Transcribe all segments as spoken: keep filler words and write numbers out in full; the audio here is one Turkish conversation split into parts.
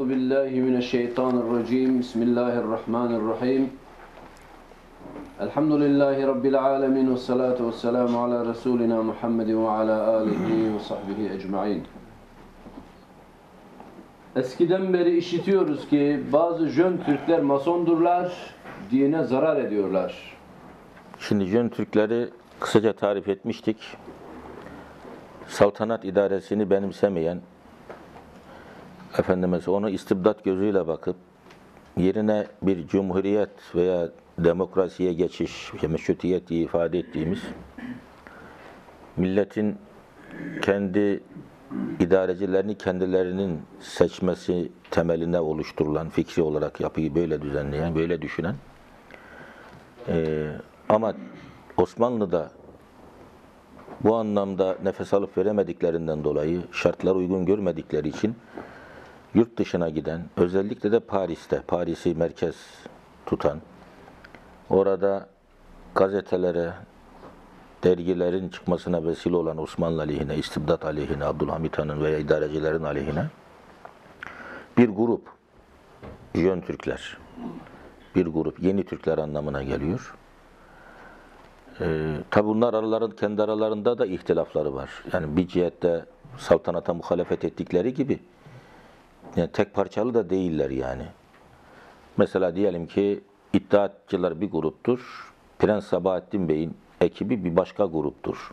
Euzu billahi mineşşeytanirracim. Bismillahirrahmanirrahim. Elhamdülillahi rabbil alamin ve salatu vesselamu ala resulina Muhammedin ve ala alihi ve sahbihi ecmaîn. Eskiden beri işitiyoruz ki bazı Jön Türkler masondurlar, dine zarar ediyorlar. Şimdi Jön Türkleri kısaca tarif etmiştik. Saltanat idaresini benimsemeyen, efendime onu istibdat gözüyle bakıp yerine bir cumhuriyet veya demokrasiye geçiş, meşrutiyet diye ifade ettiğimiz milletin kendi idarecilerini kendilerinin seçmesi temeline oluşturulan fikri olarak yapıyı böyle düzenleyen, böyle düşünen ee, ama Osmanlı'da bu anlamda nefes alıp veremediklerinden dolayı, şartlar uygun görmedikleri için yurt dışına giden, özellikle de Paris'te, Paris'i merkez tutan, orada gazetelere, dergilerin çıkmasına vesile olan Osmanlı aleyhine, istibdat aleyhine, Abdülhamit Han'ın veya idarecilerin aleyhine bir grup, Jön Türkler, bir grup, yeni Türkler anlamına geliyor. Ee, tabi bunlar araların, kendi aralarında da ihtilafları var. Yani bir cihette saltanata muhalefet ettikleri gibi yani tek parçalı da değiller yani. Mesela diyelim ki İttihatçılar bir gruptur. Prens Sabahattin Bey'in ekibi bir başka gruptur.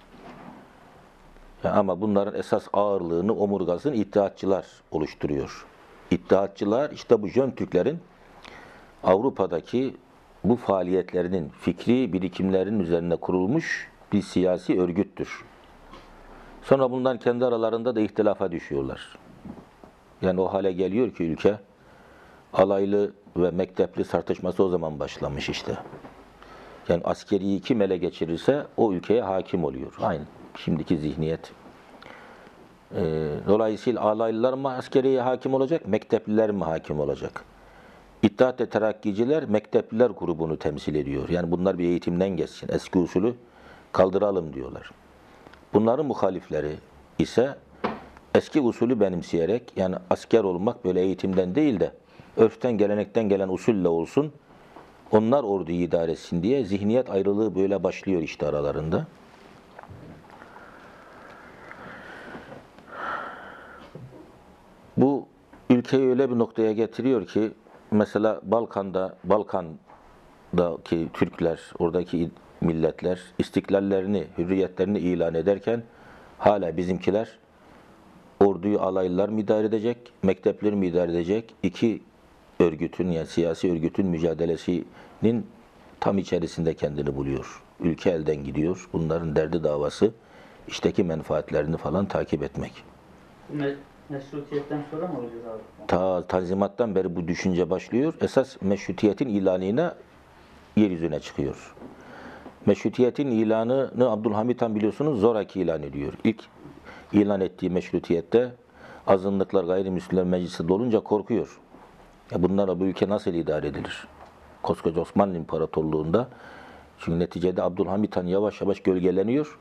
Yani ama bunların esas ağırlığını, omurgasını İttihatçılar oluşturuyor. İttihatçılar işte bu Jön Türklerin Avrupa'daki bu faaliyetlerinin, fikri birikimlerinin üzerine kurulmuş bir siyasi örgüttür. Sonra bundan kendi aralarında da ihtilafa düşüyorlar. Yani o hale geliyor ki ülke, alaylı ve mektepli tartışması o zaman başlamış işte. Yani askeriyi kim ele geçirirse o ülkeye hakim oluyor. Aynı şimdiki zihniyet. Ee, dolayısıyla alaylılar mı askeriye hakim olacak, mektepliler mi hakim olacak? İttihat ve Terakkiciler mektepliler grubunu temsil ediyor. Yani bunlar bir eğitimden geçsin. Eski usulü kaldıralım diyorlar. Bunların muhalifleri ise eski usulü benimseyerek, yani asker olmak böyle eğitimden değil de örften, gelenekten gelen usulle olsun, onlar orduyu idare etsin diye zihniyet ayrılığı böyle başlıyor işte aralarında. Bu ülkeyi öyle bir noktaya getiriyor ki mesela Balkan'da, Balkan'daki Türkler, oradaki milletler istiklallerini, hürriyetlerini ilan ederken hala bizimkiler orduyu alaylılar mı idare edecek, mektepleri mi idare edecek? İki örgütün, yani siyasi örgütün mücadelesinin tam içerisinde kendini buluyor. Ülke elden gidiyor. Bunların derdi davası işteki menfaatlerini falan takip etmek. Meşrutiyetten sonra mı oluyor abi? Ta Tanzimat'tan beri bu düşünce başlıyor. Esas meşrutiyetin ilanına yeryüzüne çıkıyor. Meşrutiyetin ilanını Abdülhamit Han biliyorsunuz zoraki ilan ediyor. İlk ilan ettiği meşrutiyette azınlıklar gayrimüslimler meclisi dolunca korkuyor. Ya bunlarla bu ülke nasıl idare edilir? Koskoca Osmanlı İmparatorluğu'nda. Çünkü neticede Abdülhamit Han yavaş yavaş gölgeleniyor.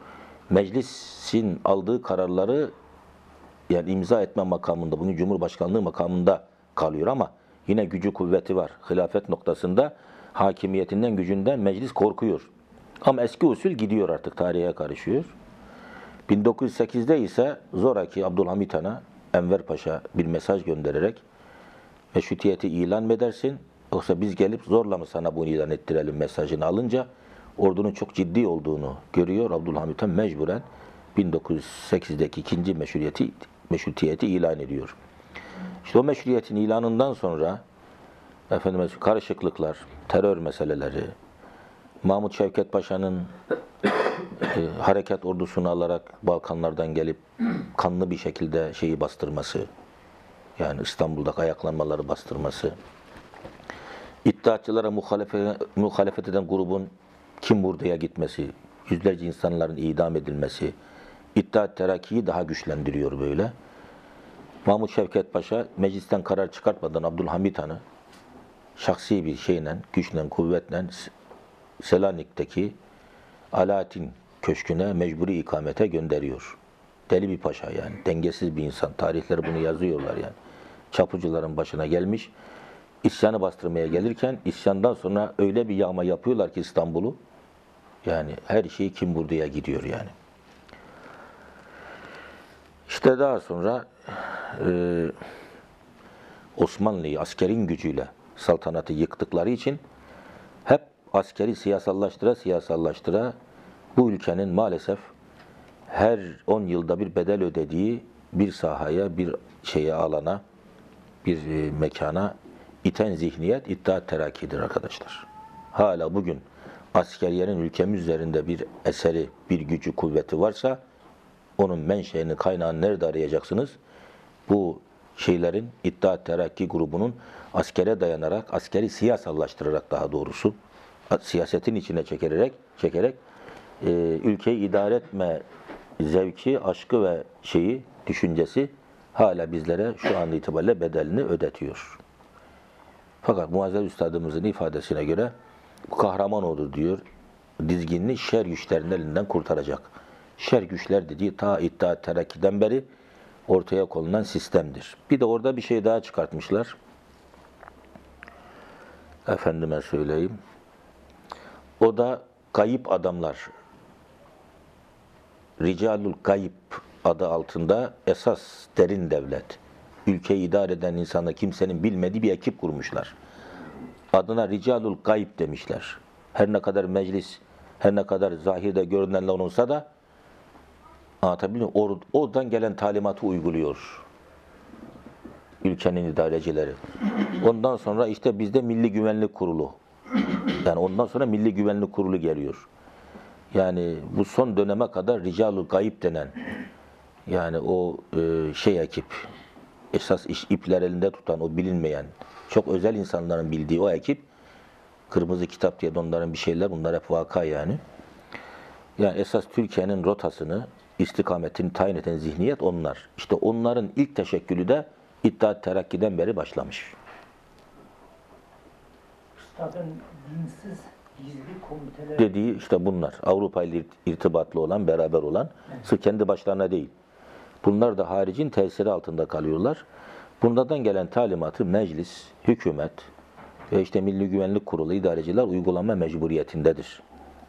Meclisin aldığı kararları yani imza etme makamında, bugün Cumhurbaşkanlığı makamında kalıyor ama yine gücü kuvveti var. Hilafet noktasında hakimiyetinden, gücünden meclis korkuyor. Ama eski usul gidiyor artık, tarihe karışıyor. bin dokuz yüz sekizde ise zoraki Abdülhamit Han'a Enver Paşa bir mesaj göndererek meşrutiyeti ilan mı edersin, yoksa biz gelip zorla mı sana bunu ilan ettirelim mesajını alınca ordunun çok ciddi olduğunu görüyor. Abdülhamit Han mecburen bin dokuz yüz sekizdeki ikinci meşrutiyeti, meşrutiyeti ilan ediyor. İşte o meşrutiyetin ilanından sonra efendim, karışıklıklar, terör meseleleri, Mahmut Şevket Paşa'nın e, harekat ordusunu alarak Balkanlardan gelip kanlı bir şekilde şeyi bastırması, yani İstanbul'da ayaklanmaları bastırması, İttihatçılara muhalefet, muhalefet eden grubun kim buraya gitmesi, yüzlerce insanların idam edilmesi, İttihat Terakki'yi daha güçlendiriyor böyle. Mahmut Şevket Paşa meclisten karar çıkartmadan Abdülhamit Han'ı şahsi bir şeyle, güçle, kuvvetle Selanik'teki Alaaddin Köşkü'ne mecburi ikamete gönderiyor. Deli bir paşa yani, dengesiz bir insan. Tarihleri bunu yazıyorlar yani. çapulcuların başına gelmiş. İsyanı bastırmaya gelirken isyandan sonra öyle bir yağma yapıyorlar ki İstanbul'u. Yani her şey kim vurduya gidiyor yani. İşte daha sonra e, Osmanlı'yı askerin gücüyle saltanatı yıktıkları için hep askeri siyasallaştıra siyasallaştıra bu ülkenin maalesef her on yılda bir bedel ödediği bir sahaya, bir şeye, alana, bir e, mekana iten zihniyet İttihat Terakki'dir arkadaşlar. Hala bugün askeriyenin ülkemiz üzerinde bir eseri, bir gücü, kuvveti varsa onun menşeini, kaynağını nerede arayacaksınız? Bu şeylerin, İttihat Terakki grubunun askere dayanarak, askeri siyasallaştırarak daha doğrusu, siyasetin içine çekerek, çekerek e, ülkeyi idare etme zevki, aşkı ve şeyi, düşüncesi hala bizlere şu an itibariyle bedelini ödetiyor. Fakat Muazzez Üstadımızın ifadesine göre bu kahraman olur diyor, dizginini şer güçlerin elinden kurtaracak. Şer güçler dediği ta İttihat Terakki'den beri ortaya konulan sistemdir. Bir de orada bir şey daha çıkartmışlar. Efendime söyleyeyim. O da kayıp adamlar. Ricalul Gayb adı altında esas derin devlet. Ülkeyi idare eden insanı kimsenin bilmediği bir ekip kurmuşlar. Adına Ricalul Gayb demişler. Her ne kadar meclis, her ne kadar zahirde görünenler olsa da anlatabiliyor muyum? Oradan gelen talimatı uyguluyor ülkenin idarecileri. Ondan sonra işte bizde Milli Güvenlik Kurulu. Yani ondan sonra Milli Güvenlik Kurulu geliyor. Yani bu son döneme kadar Ricalul Gayb denen yani o e, şey ekip, esas iş ipler elinde tutan o bilinmeyen, çok özel insanların bildiği o ekip, Kırmızı Kitap diye de onların bir şeyler, bunlar hep vaka yani. Yani esas Türkiye'nin rotasını, istikametini tayin eden zihniyet onlar. İşte onların ilk teşekkülü de İttihat Terakki'den beri başlamış. Üstadın dinsiz gizli komiteler Dediği işte bunlar. Avrupa ile irtibatlı olan, beraber olan, evet. Sırf kendi başlarına değil. Bunlar da haricin tesiri altında kalıyorlar. Bunlardan gelen talimatı meclis, hükümet ve işte Milli Güvenlik Kurulu idareciler uygulama mecburiyetindedir.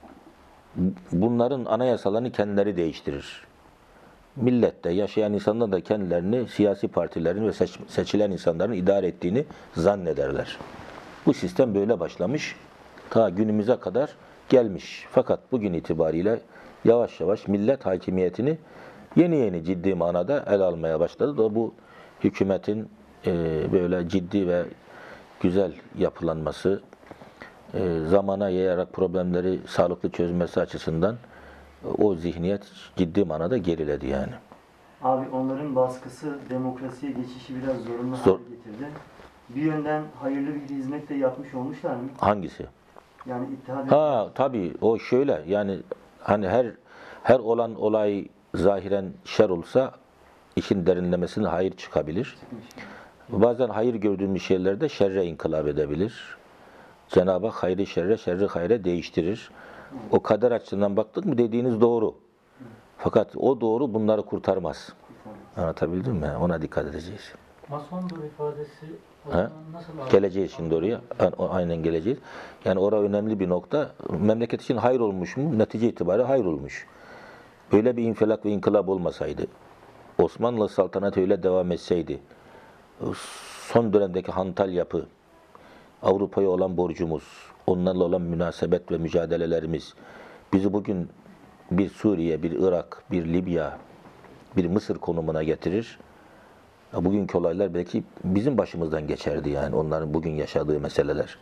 Bunların anayasalarını kendileri değiştirir. Millette yaşayan insanlar da kendilerini siyasi partilerin ve seç, seçilen insanların idare ettiğini zannederler. Bu sistem böyle başlamış, ta günümüze kadar gelmiş. Fakat bugün itibariyle yavaş yavaş millet hakimiyetini yeni yeni ciddi manada ele almaya başladı da bu hükümetin e, böyle ciddi ve güzel yapılanması, e, zamana yayarak problemleri sağlıklı çözmesi açısından e, o zihniyet ciddi manada geriledi yani. Abi onların baskısı demokrasiye geçişi biraz zorunlu Zor. hale getirdi. Bir yönden hayırlı bir hizmet de yapmış olmuşlar mı? Hangisi? Yani ittihad Ha tabii o şöyle yani hani her her olan olay zahiren şer olsa işin derinlemesine hayır çıkabilir. Bazen hayır gördüğümüz şeylerde şerre inkılap edebilir. Cenab-ı Hak hayrı şerre, şerri hayre değiştirir. O kader açısından baktık mı dediğiniz doğru. Fakat o doğru bunları kurtarmaz. Anlatabildim mi? Ona dikkat edeceğiz. Masondur ifadesi Ha? nasıl algılanır? Geleceğiz şimdi oraya. Aynen geleceğiz. Yani orada önemli bir nokta. Memleket için hayır olmuş mu? Netice itibariyle hayır olmuş. Öyle bir infilak ve inkılap olmasaydı, Osmanlı saltanatı öyle devam etseydi, son dönemdeki hantal yapı, Avrupa'ya olan borcumuz, onlarla olan münasebet ve mücadelelerimiz, bizi bugün bir Suriye, bir Irak, bir Libya, bir Mısır konumuna getirir. Bugünkü olaylar belki bizim başımızdan geçerdi yani onların bugün yaşadığı meseleler.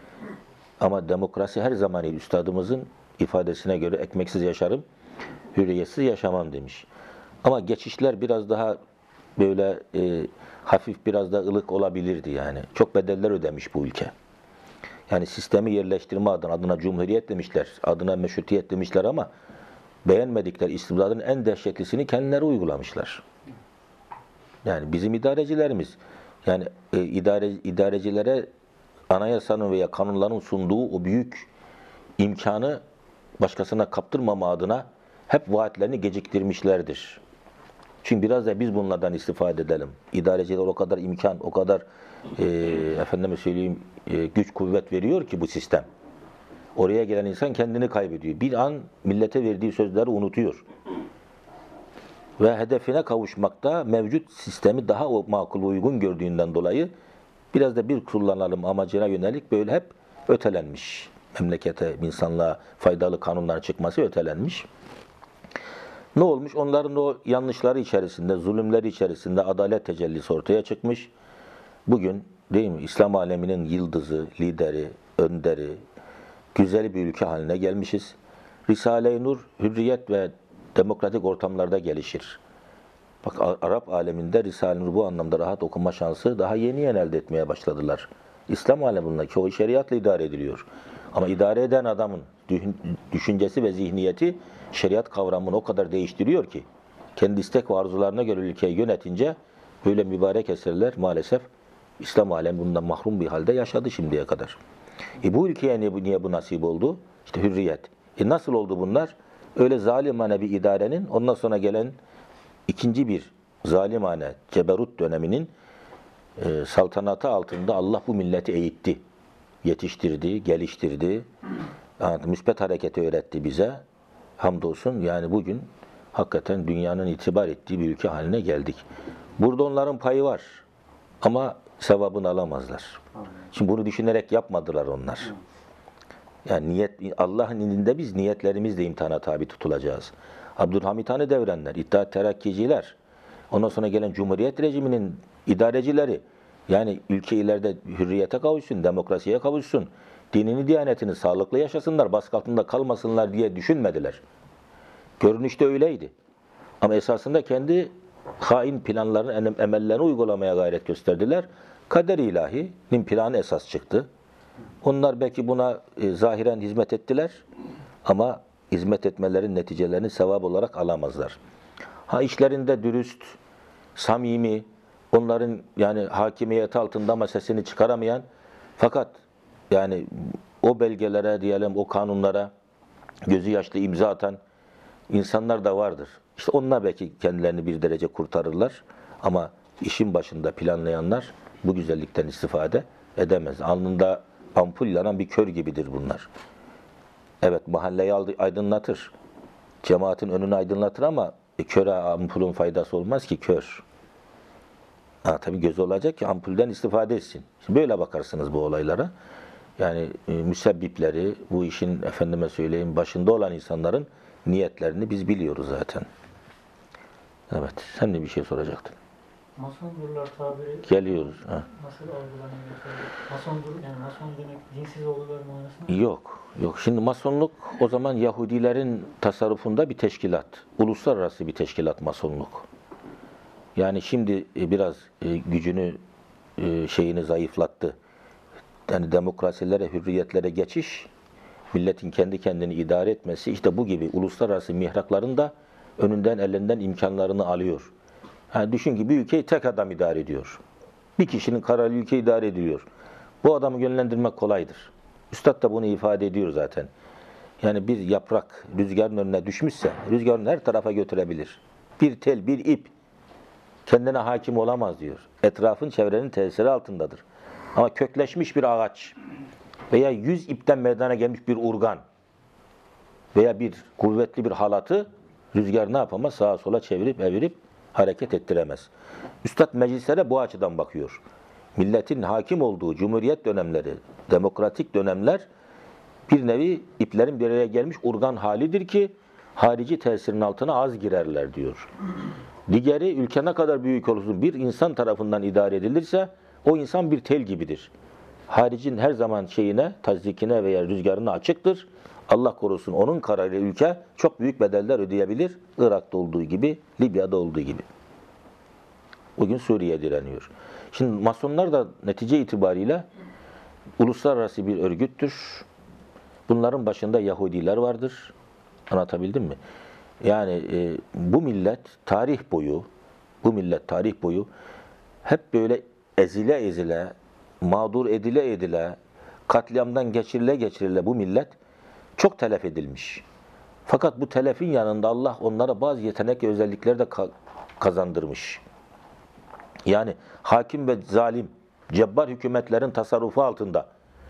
Ama demokrasi her zaman üstadımızın ifadesine göre ekmeksiz yaşarım, hürriyetsiz yaşamam demiş. Ama geçişler biraz daha böyle e, hafif biraz da ılık olabilirdi yani. Çok bedeller ödemiş bu ülke. Yani sistemi yerleştirme adına, adına cumhuriyet demişler, adına meşrutiyet demişler ama beğenmedikleri istibdadın en dehşetlisini kendileri uygulamışlar. Yani bizim idarecilerimiz, yani e, idare, idarecilere anayasanın veya kanunların sunduğu o büyük imkanı başkasına kaptırmama adına hep vaatlerini geciktirmişlerdir. Çünkü biraz da biz bunlardan istifade edelim. İdareciler o kadar imkan, o kadar e, efendime söyleyeyim e, güç kuvvet veriyor ki bu sistem. Oraya gelen insan kendini kaybediyor. Bir an millete verdiği sözleri unutuyor. Ve hedefine kavuşmakta mevcut sistemi daha o makul uygun gördüğünden dolayı biraz da bir kullanalım amacına yönelik böyle hep ötelenmiş. Memlekete, insanlığa faydalı kanunlar çıkması ötelenmiş. Ne olmuş? Onların o yanlışları içerisinde, zulümleri içerisinde adalet tecellisi ortaya çıkmış. Bugün değil mi? İslam aleminin yıldızı, lideri, önderi, güzel bir ülke haline gelmişiz. Risale-i Nur, hürriyet ve demokratik ortamlarda gelişir. Bak Arap aleminde Risale-i Nur bu anlamda rahat okuma şansı daha yeni yeni elde etmeye başladılar. İslam alemindeki o şeriatla idare ediliyor. Ama idare eden adamın düşüncesi ve zihniyeti şeriat kavramını o kadar değiştiriyor ki kendi istek ve arzularına göre ülkeyi yönetince böyle mübarek eserler maalesef İslam alemi bundan mahrum bir halde yaşadı şimdiye kadar. E bu ülkeye niye, niye bu nasip oldu? İşte hürriyet. E nasıl oldu bunlar? Öyle zalimane bir idarenin ondan sonra gelen ikinci bir zalimane ceberut döneminin e, saltanatı altında Allah bu milleti eğitti. Yetiştirdi, geliştirdi. Yani müspet hareketi öğretti bize. Hamdolsun yani bugün hakikaten dünyanın itibar ettiği bir ülke haline geldik. Burada onların payı var. Ama sevabını alamazlar. Şimdi bunu düşünerek yapmadılar onlar. Yani niyet, Allah'ın indinde biz niyetlerimizle imtihana tabi tutulacağız. Abdülhamit Han'ı devrenler, İttihat Terakkiciler, ondan sonra gelen Cumhuriyet rejiminin idarecileri, yani ülke ileride hürriyete kavuşsun, demokrasiye kavuşsun, dinini, diyanetini sağlıklı yaşasınlar, baskı altında kalmasınlar diye düşünmediler. Görünüşte öyleydi. Ama esasında kendi hain planlarını, emellerini uygulamaya gayret gösterdiler. Kader-i ilahinin planı esas çıktı. Onlar belki buna e, zahiren hizmet ettiler ama hizmet etmelerin neticelerini sevap olarak alamazlar. Ha işlerinde dürüst, samimi, onların yani hakimiyet altında ama sesini çıkaramayan fakat yani o belgelere diyelim o kanunlara gözü yaşlı imza atan insanlar da vardır. İşte onlar belki kendilerini bir derece kurtarırlar ama işin başında planlayanlar bu güzellikten istifade edemez. Alnında ampul yanan bir kör gibidir bunlar. Evet mahalleyi aydınlatır. Cemaatin önünü aydınlatır ama e, köre ampulün faydası olmaz ki kör. Ha, tabii göz olacak ki ampulden istifade etsin. Şimdi böyle bakarsınız bu olaylara. Yani e, müsebbipleri, bu işin efendime söyleyeyim başında olan insanların niyetlerini biz biliyoruz zaten. Evet, sen de bir şey soracaktın. Masondurlar tabiri Geliyoruz. Ha. nasıl algılanıyor? Masondur, yani mason demek dinsiz olurlar manasında. Yok, yok. Şimdi masonluk o zaman Yahudilerin tasarrufunda bir teşkilat. Uluslararası bir teşkilat masonluk. Yani şimdi biraz gücünü şeyini zayıflattı. Yani demokrasilere, hürriyetlere geçiş, milletin kendi kendini idare etmesi işte bu gibi uluslararası mihrakların da önünden elinden imkanlarını alıyor. Yani düşün ki bir ülkeyi tek adam idare ediyor. Bir kişinin kararı ülke idare ediliyor. Bu adamı yönlendirmek kolaydır. Üstad da bunu ifade ediyor zaten. Yani bir yaprak rüzgarın önüne düşmüşse rüzgarın her tarafa götürebilir. Bir tel, bir ip kendine hakim olamaz diyor. Etrafın, çevrenin tesiri altındadır. Ama kökleşmiş bir ağaç veya yüz ipten meydana gelmiş bir urgan veya bir kuvvetli bir halatı rüzgar ne yapamaz? Sağa sola çevirip evirip hareket ettiremez. Üstad meclislere bu açıdan bakıyor. Milletin hakim olduğu cumhuriyet dönemleri, demokratik dönemler bir nevi iplerin bir araya gelmiş urgan halidir ki harici tesirin altına az girerler diyor. Diğeri ülke ne kadar büyük olursun bir insan tarafından idare edilirse o insan bir tel gibidir. Haricin her zaman şeyine, tazdikine veya rüzgarına açıktır. Allah korusun onun kararı ülke çok büyük bedeller ödeyebilir. Irak'ta olduğu gibi, Libya'da olduğu gibi. Bugün Suriye direniyor. Şimdi masonlar da netice itibariyle uluslararası bir örgüttür. Bunların başında Yahudiler vardır. Anlatabildim mi? Yani e, bu millet tarih boyu, bu millet tarih boyu hep böyle ezile ezile, mağdur edile edile, katliamdan geçirile geçirile bu millet çok telef edilmiş. Fakat bu telefin yanında Allah onlara bazı yetenek ve özellikleri de kazandırmış. Yani hakim ve zalim, cebbar hükümetlerin tasarrufu altında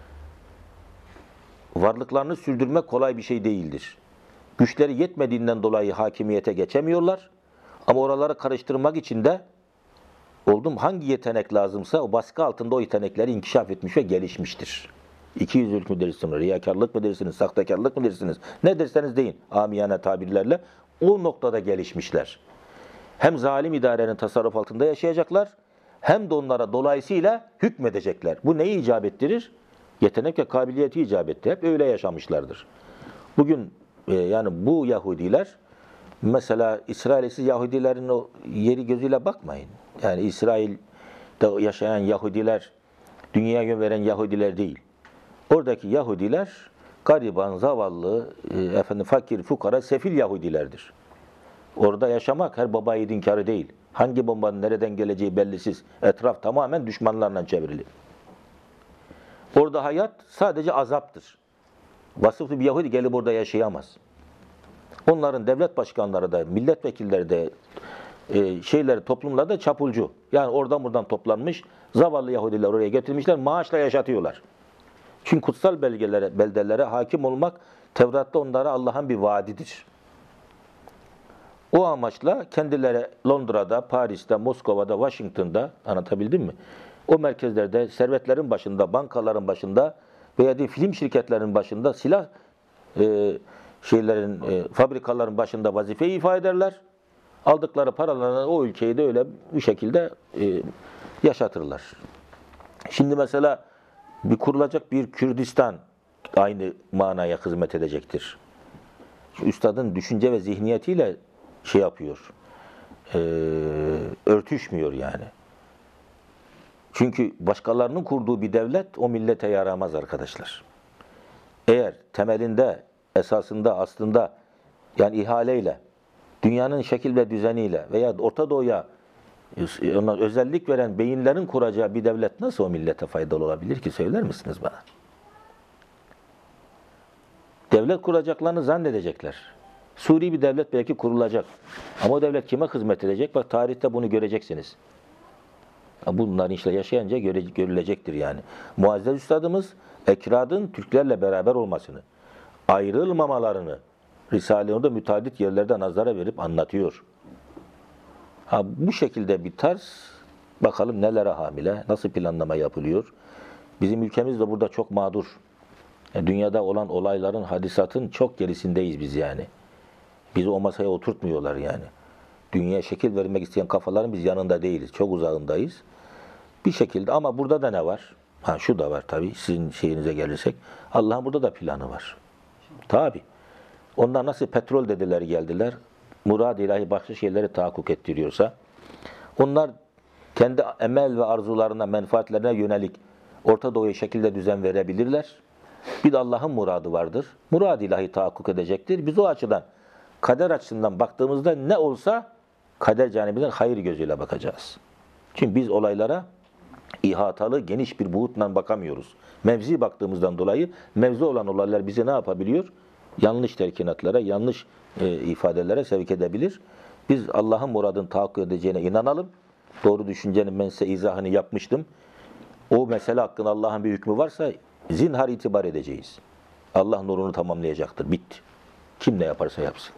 varlıklarını sürdürmek kolay bir şey değildir. Güçleri yetmediğinden dolayı hakimiyete geçemiyorlar. Ama oraları karıştırmak için de oldum hangi yetenek lazımsa o baskı altında o yetenekleri inkişaf etmiş ve gelişmiştir. İkiyüzlülük mü dersiniz, riyakarlık mı dersiniz, sahtekarlık mı dersiniz, ne derseniz deyin amiyane tabirlerle o noktada gelişmişler. Hem zalim idarenin tasarruf altında yaşayacaklar hem de onlara dolayısıyla hükmedecekler. Bu neyi icap ettirir? Yetenek ve kabiliyeti icap etti. Hep öyle yaşamışlardır. Bugün e, yani bu Yahudiler mesela İsrail'siz Yahudilerin o yeri gözüyle bakmayın. Yani İsrail'de yaşayan Yahudiler dünyaya yön veren Yahudiler değil. Oradaki Yahudiler gariban, zavallı, e, efendim fakir, fukara, sefil Yahudilerdir. Orada yaşamak her baba yiğidin inkarı değil. Hangi bombanın nereden geleceği bellisiz. Etraf tamamen düşmanlarla çevrili. Orada hayat sadece azaptır. Vasıflı bir Yahudi gelip orada yaşayamaz. Onların devlet başkanları da, milletvekilleri de, e, şeyleri, toplumları da çapulcu. Yani oradan buradan toplanmış, zavallı Yahudiler oraya getirmişler, maaşla yaşatıyorlar. Çünkü kutsal belgelere, beldelere hakim olmak, Tevrat'ta onlara Allah'ın bir vaadidir. O amaçla kendileri Londra'da, Paris'te, Moskova'da, Washington'da, anlatabildim mi? O merkezlerde servetlerin başında, bankaların başında veya de film şirketlerinin başında, silah e, şeylerin, e, fabrikaların başında vazifeyi ifade ederler. Aldıkları paralarla o ülkeyi de öyle bir şekilde e, yaşatırlar. Şimdi mesela bir kurulacak bir Kürdistan aynı manaya hizmet edecektir. Şu üstadın düşünce ve zihniyetiyle şey yapıyor, e, örtüşmüyor yani. Çünkü başkalarının kurduğu bir devlet o millete yaramaz arkadaşlar. Eğer temelinde, esasında, aslında yani ihaleyle, dünyanın şekil ve düzeniyle veya Orta Doğu'ya ona özellik veren beyinlerin kuracağı bir devlet nasıl o millete faydalı olabilir ki söyler misiniz bana? Devlet kuracaklarını zannedecekler. Suri bir devlet belki kurulacak. Ama o devlet kime hizmet edecek? Bak tarihte bunu göreceksiniz. Bunların işte yaşayınca göre, görülecektir yani. Muazzez Üstadımız ekradın Türklerle beraber olmasını, ayrılmamalarını Risale-i müteaddit yerlerde nazara verip anlatıyor. Ha, bu şekilde bir tarz, bakalım nelere hamile, nasıl planlama yapılıyor. Bizim ülkemiz de burada çok mağdur. Yani dünyada olan olayların, hadisatın çok gerisindeyiz biz yani. Bizi o masaya oturtmuyorlar yani. Dünyaya şekil vermek isteyen kafaların biz yanında değiliz. Çok uzağındayız. Bir şekilde ama burada da ne var? Ha şu da var tabii sizin şeyinize gelirsek. Allah'ın burada da planı var. Tabii. Onlar nasıl petrol dediler geldiler. Murad ilahi başka şeyleri tahakkuk ettiriyorsa onlar kendi emel ve arzularına, menfaatlerine yönelik Orta Doğu'ya şekilde düzen verebilirler. Bir de Allah'ın muradı vardır. Murad ilahi tahakkuk edecektir. Biz o açıdan kader açısından baktığımızda ne olsa kader canibinden hayır gözüyle bakacağız. Çünkü biz olaylara ihatalı, geniş bir buğutla bakamıyoruz. Mevzi baktığımızdan dolayı mevzu olan olaylar bizi ne yapabiliyor? Yanlış telkinatlara, yanlış e, ifadelere sevk edebilir. Biz Allah'ın muradını tahakkuk edeceğine inanalım. Doğru düşüncenin ben size izahını yapmıştım. O mesele hakkında Allah'ın bir hükmü varsa zinhar itibar edeceğiz. Allah nurunu tamamlayacaktır. Bitti. Kim ne yaparsa yapsın.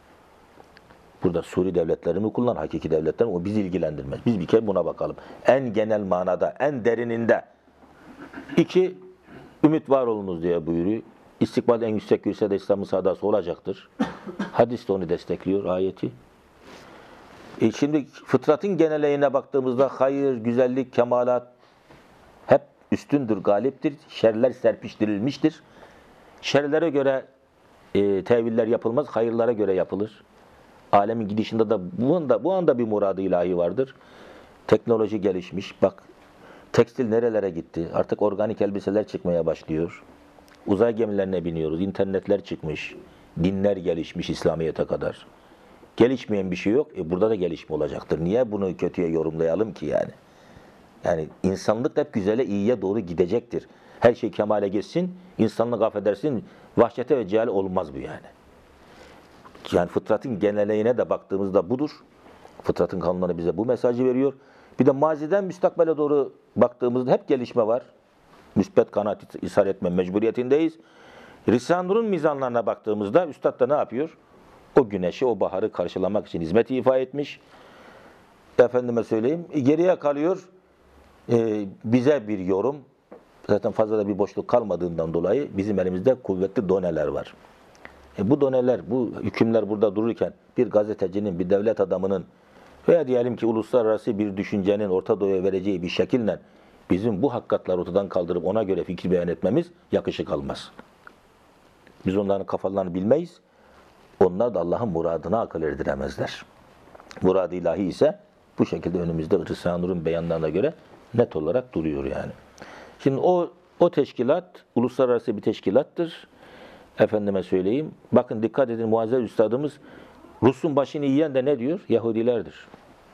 Burada Suri devletleri mi kullan, hakiki devletler mi? O bizi ilgilendirmez. Biz bir kere buna bakalım. En genel manada, en derininde. İki, ümit var olunuz diye buyuruyor. İstikbal en yüksek güçse de İslam'ın sadası olacaktır. Hadis de onu destekliyor, ayeti. E şimdi fıtratın geneleğine baktığımızda hayır, güzellik, kemalat hep üstündür, galiptir. Şerler serpiştirilmiştir. Şerlere göre e, teviller yapılmaz, hayırlara göre yapılır. Alemin gidişinde de bu anda, bu anda bir muradı ilahi vardır. Teknoloji gelişmiş. Bak tekstil nerelere gitti? Artık organik elbiseler çıkmaya başlıyor. Uzay gemilerine biniyoruz. İnternetler çıkmış. Dinler gelişmiş İslamiyet'e kadar. Gelişmeyen bir şey yok. E burada da gelişme olacaktır. Niye bunu kötüye yorumlayalım ki yani? Yani insanlık da hep güzele, iyiye doğru gidecektir. Her şey kemale geçsin, insanlık affedersin, vahşete ve cehale olmaz bu yani. Yani fıtratın geneleğine de baktığımızda budur. Fıtratın kanunları bize bu mesajı veriyor. Bir de maziden müstakbele doğru baktığımızda hep gelişme var. Müsbet kanaat ishar etme mecburiyetindeyiz. Risale-i Nur'un mizanlarına baktığımızda üstad da ne yapıyor? O güneşi, o baharı karşılamak için hizmeti ifa etmiş. Efendime söyleyeyim, geriye kalıyor e, bize bir yorum. Zaten fazla da bir boşluk kalmadığından dolayı bizim elimizde kuvvetli doneler var. E, bu doneler, bu hükümler burada dururken bir gazetecinin, bir devlet adamının veya diyelim ki uluslararası bir düşüncenin Orta Doğu'ya vereceği bir şekille bizim bu hakikatları ortadan kaldırıp ona göre fikir beyan etmemiz yakışık almaz. Biz onların kafalarını bilmeyiz. Onlar da Allah'ın muradına akıl erdiremezler. Murad-ı ilahi ise bu şekilde önümüzde Risale-i Nur'un beyanlarına göre net olarak duruyor yani. Şimdi o o teşkilat uluslararası bir teşkilattır. Efendime söyleyeyim. Bakın dikkat edin, muazzez üstadımız Rus'un başını yiyen de ne diyor? Yahudilerdir.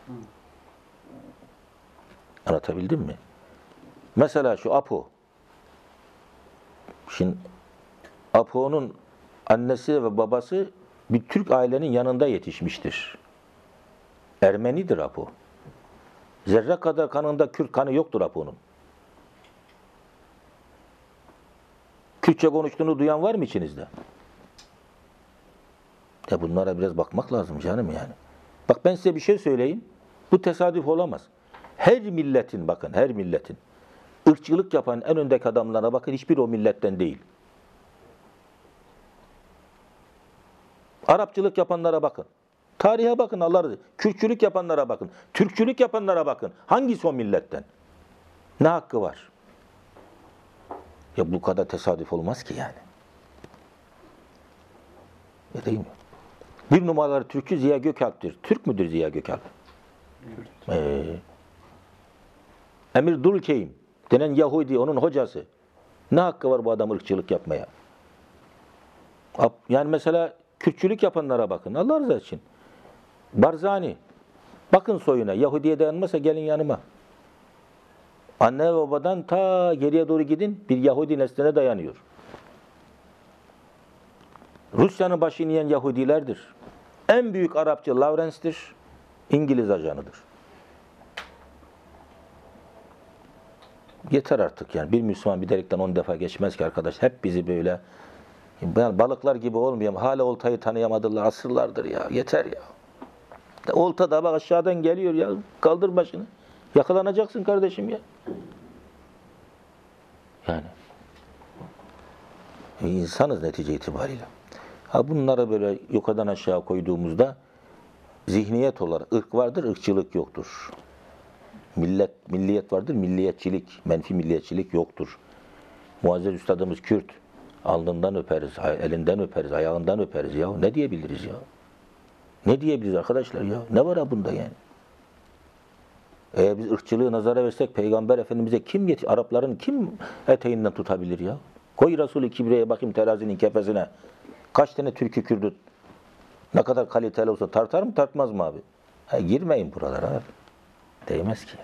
Anlatabildim mi? Mesela şu Apo. Şimdi Apo'nun annesi ve babası bir Türk ailenin yanında yetişmiştir. Ermenidir Apo. Zerre kadar kanında Kürt kanı yoktur Apo'nun. Kürtçe konuştuğunu duyan var mı içinizde? Ya bunlara biraz bakmak lazım canım yani. Bak ben size bir şey söyleyeyim. Bu tesadüf olamaz. Her milletin, bakın her milletin ırkçılık yapan en öndeki adamlara bakın, hiçbir o milletten değil. Arapçılık yapanlara bakın. Tarihe bakın Allah razı olsun. Kürtçülük yapanlara bakın. Türkçülük yapanlara bakın. Hangisi o milletten? Ne hakkı var? Ya bu kadar tesadüf olmaz ki yani. Ya değil mi? Bir numaraları Türk'ü Ziya Gökalp'tir. Türk müdür Ziya Gökalp? Ee, Emir Dulkeym denen Yahudi, onun hocası. Ne hakkı var bu adam ırkçılık yapmaya? Yani mesela Kürtçülük yapanlara bakın. Allah razı olsun. Barzani. Bakın soyuna. Yahudi'ye dayanmasa gelin yanıma. Anne ve babadan ta geriye doğru gidin, bir Yahudi nesline dayanıyor. Rusya'nın başını yiyen Yahudilerdir. En büyük Arapçı Lawrence'tir. İngiliz ajanıdır. Yeter artık yani. Bir Müslüman bir delikten on defa geçmez ki arkadaş. Hep bizi böyle yani balıklar gibi olmayalım. Hala oltayı tanıyamadılar. Asırlardır ya. Yeter ya. Olta da bak aşağıdan geliyor ya. Kaldır başını. Yakalanacaksın kardeşim ya. Yani. İnsanız netice itibariyle. Ha bunları böyle yukarıdan aşağı koyduğumuzda zihniyet olarak ırk vardır, ırkçılık yoktur. Millet, milliyet vardır, milliyetçilik, menfi milliyetçilik yoktur. Muazzez üstadımız Kürt. Alnından öperiz, elinden öperiz, ayağından öperiz ya. Ne diyebiliriz ya? Ne diyebiliriz arkadaşlar ya? Ne var ha bunda yani? Eğer biz ırkçılığı nazara versek Peygamber Efendimiz'e kim yetiş, Arapların kim eteğinden tutabilir ya? Koy Resul-i Kibriye'ye bakayım terazinin kefesine. Kaç tane Türk'ü Kürdü ne kadar kaliteli olsa tartar mı tartmaz mı abi? Ha, girmeyin buralara abi. Değmez ki.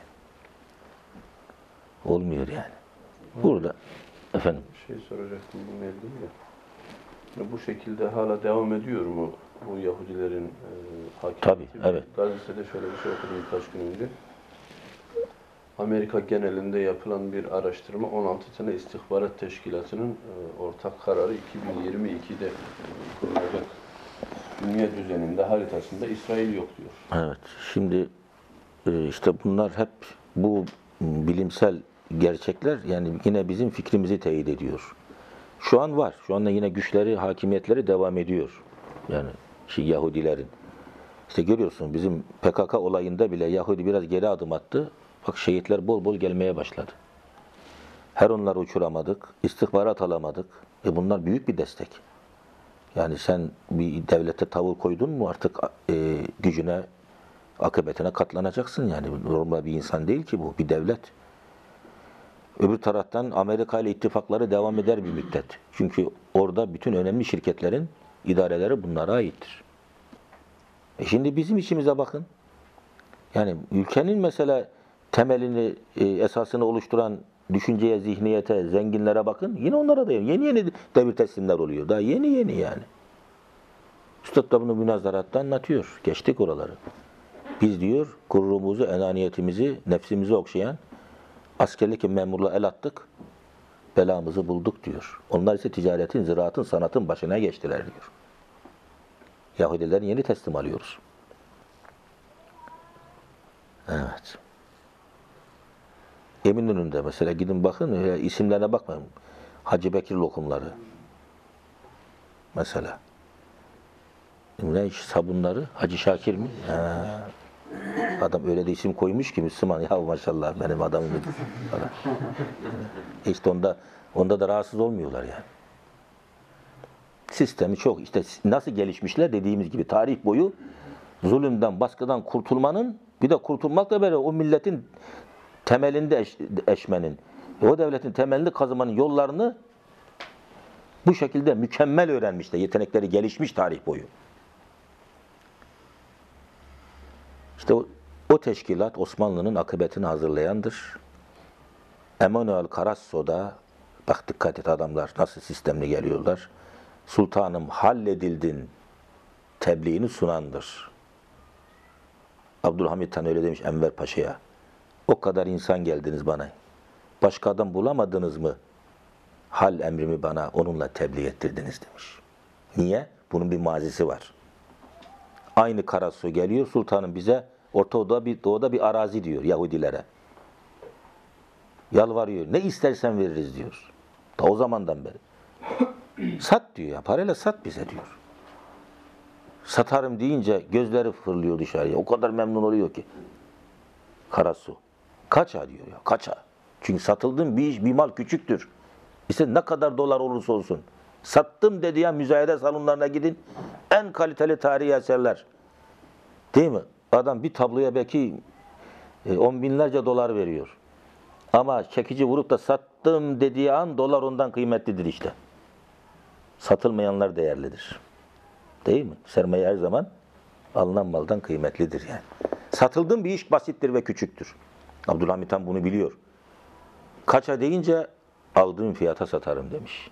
Olmuyor yani. Burada efendim. Bir şey soracaktım bilmedim ya. Ya bu şekilde hala devam ediyor mu bu Yahudilerin e, hakimiyeti? Tabii, evet. Gazetede şöyle bir şey okudum birkaç gün önce. Amerika genelinde yapılan bir araştırma on altı tane istihbarat teşkilatının e, ortak kararı iki bin yirmi ikide kurulacak dünya düzeninde haritasında İsrail yok diyor. Evet. Şimdi e, işte bunlar hep bu bilimsel gerçekler yani yine bizim fikrimizi teyit ediyor. Şu an var. Şu anda yine güçleri, hakimiyetleri devam ediyor. Yani şey Yahudilerin. İşte görüyorsun bizim P K K olayında bile Yahudi biraz geri adım attı. Bak şehitler bol bol gelmeye başladı. Her onları uçuramadık. İstihbarat alamadık. E bunlar büyük bir destek. Yani sen bir devlete tavır koydun mu artık e, gücüne, akıbetine katlanacaksın yani. Normal bir insan değil ki bu. Bir devlet. Öbür taraftan Amerika ile ittifakları devam eder bir müddet. Çünkü orada bütün önemli şirketlerin idareleri bunlara aittir. E şimdi bizim işimize bakın. Yani ülkenin mesela temelini, e, esasını oluşturan düşünceye, zihniyete, zenginlere bakın. Yine onlara da yeni yeni devir teslimler oluyor. Daha yeni yeni yani. Üstad da bunu münazaratta anlatıyor. Geçtik oraları. Biz diyor gururumuzu, enaniyetimizi, nefsimizi okşayan askerlik memurluğa el attık, belamızı bulduk diyor. Onlar ise ticaretin, ziraatın, sanatın başına geçtiler diyor. Yahudilerin yeni teslim alıyoruz. Evet. Eminönü'nde mesela gidin bakın, öyle isimlerine bakmayın. Hacı Bekir lokumları. Mesela. Ne iş sabunları? Hacı Şakir mi? Ha. Adam öyle de isim koymuş ki Müslüman. Ya maşallah benim adamım. İşte onda onda da rahatsız olmuyorlar yani. Sistemi çok işte nasıl gelişmişler dediğimiz gibi tarih boyu zulümden, baskıdan kurtulmanın bir de kurtulmakla beraber o milletin temelinde eş, eşmenin, o devletin temelini kazımanın yollarını bu şekilde mükemmel öğrenmişler. Yetenekleri gelişmiş tarih boyu. İşte o, o teşkilat Osmanlı'nın akıbetini hazırlayandır. Emanuel Carasso da bak dikkat et adamlar nasıl sistemli geliyorlar. Sultanım halledildin tebliğini sunandır. Abdülhamit Han öyle demiş Enver Paşa'ya. O kadar insan geldiniz bana. Başka adam bulamadınız mı? Hal emrimi bana onunla tebliğ ettirdiniz demiş. Niye? Bunun bir mazisi var. Aynı Karasu geliyor. Sultanım bize Orta Doğu'da bir, Doğu'da bir arazi diyor Yahudilere. Yalvarıyor. Ne istersen veririz diyor. Ta o zamandan beri. Sat diyor ya. Parayla sat bize diyor. Satarım deyince gözleri fırlıyor dışarıya. O kadar memnun oluyor ki. Karasu. Kaça diyor ya. Kaça. Çünkü satıldığın bir iş, bir mal küçüktür. İşte ne kadar dolar olursa olsun. Sattım dedi ya müzayede salonlarına gidin. En kaliteli tarihi eserler. Değil mi? Adam bir tabloya belki on binlerce dolar veriyor. Ama çekici vurup da sattım dediği an dolar ondan kıymetlidir işte. Satılmayanlar değerlidir. Değil mi? Sermaye her zaman alınan maldan kıymetlidir yani. Satıldığın bir iş basittir ve küçüktür. Abdülhamit Han bunu biliyor. Kaça deyince aldığım fiyata satarım demiş.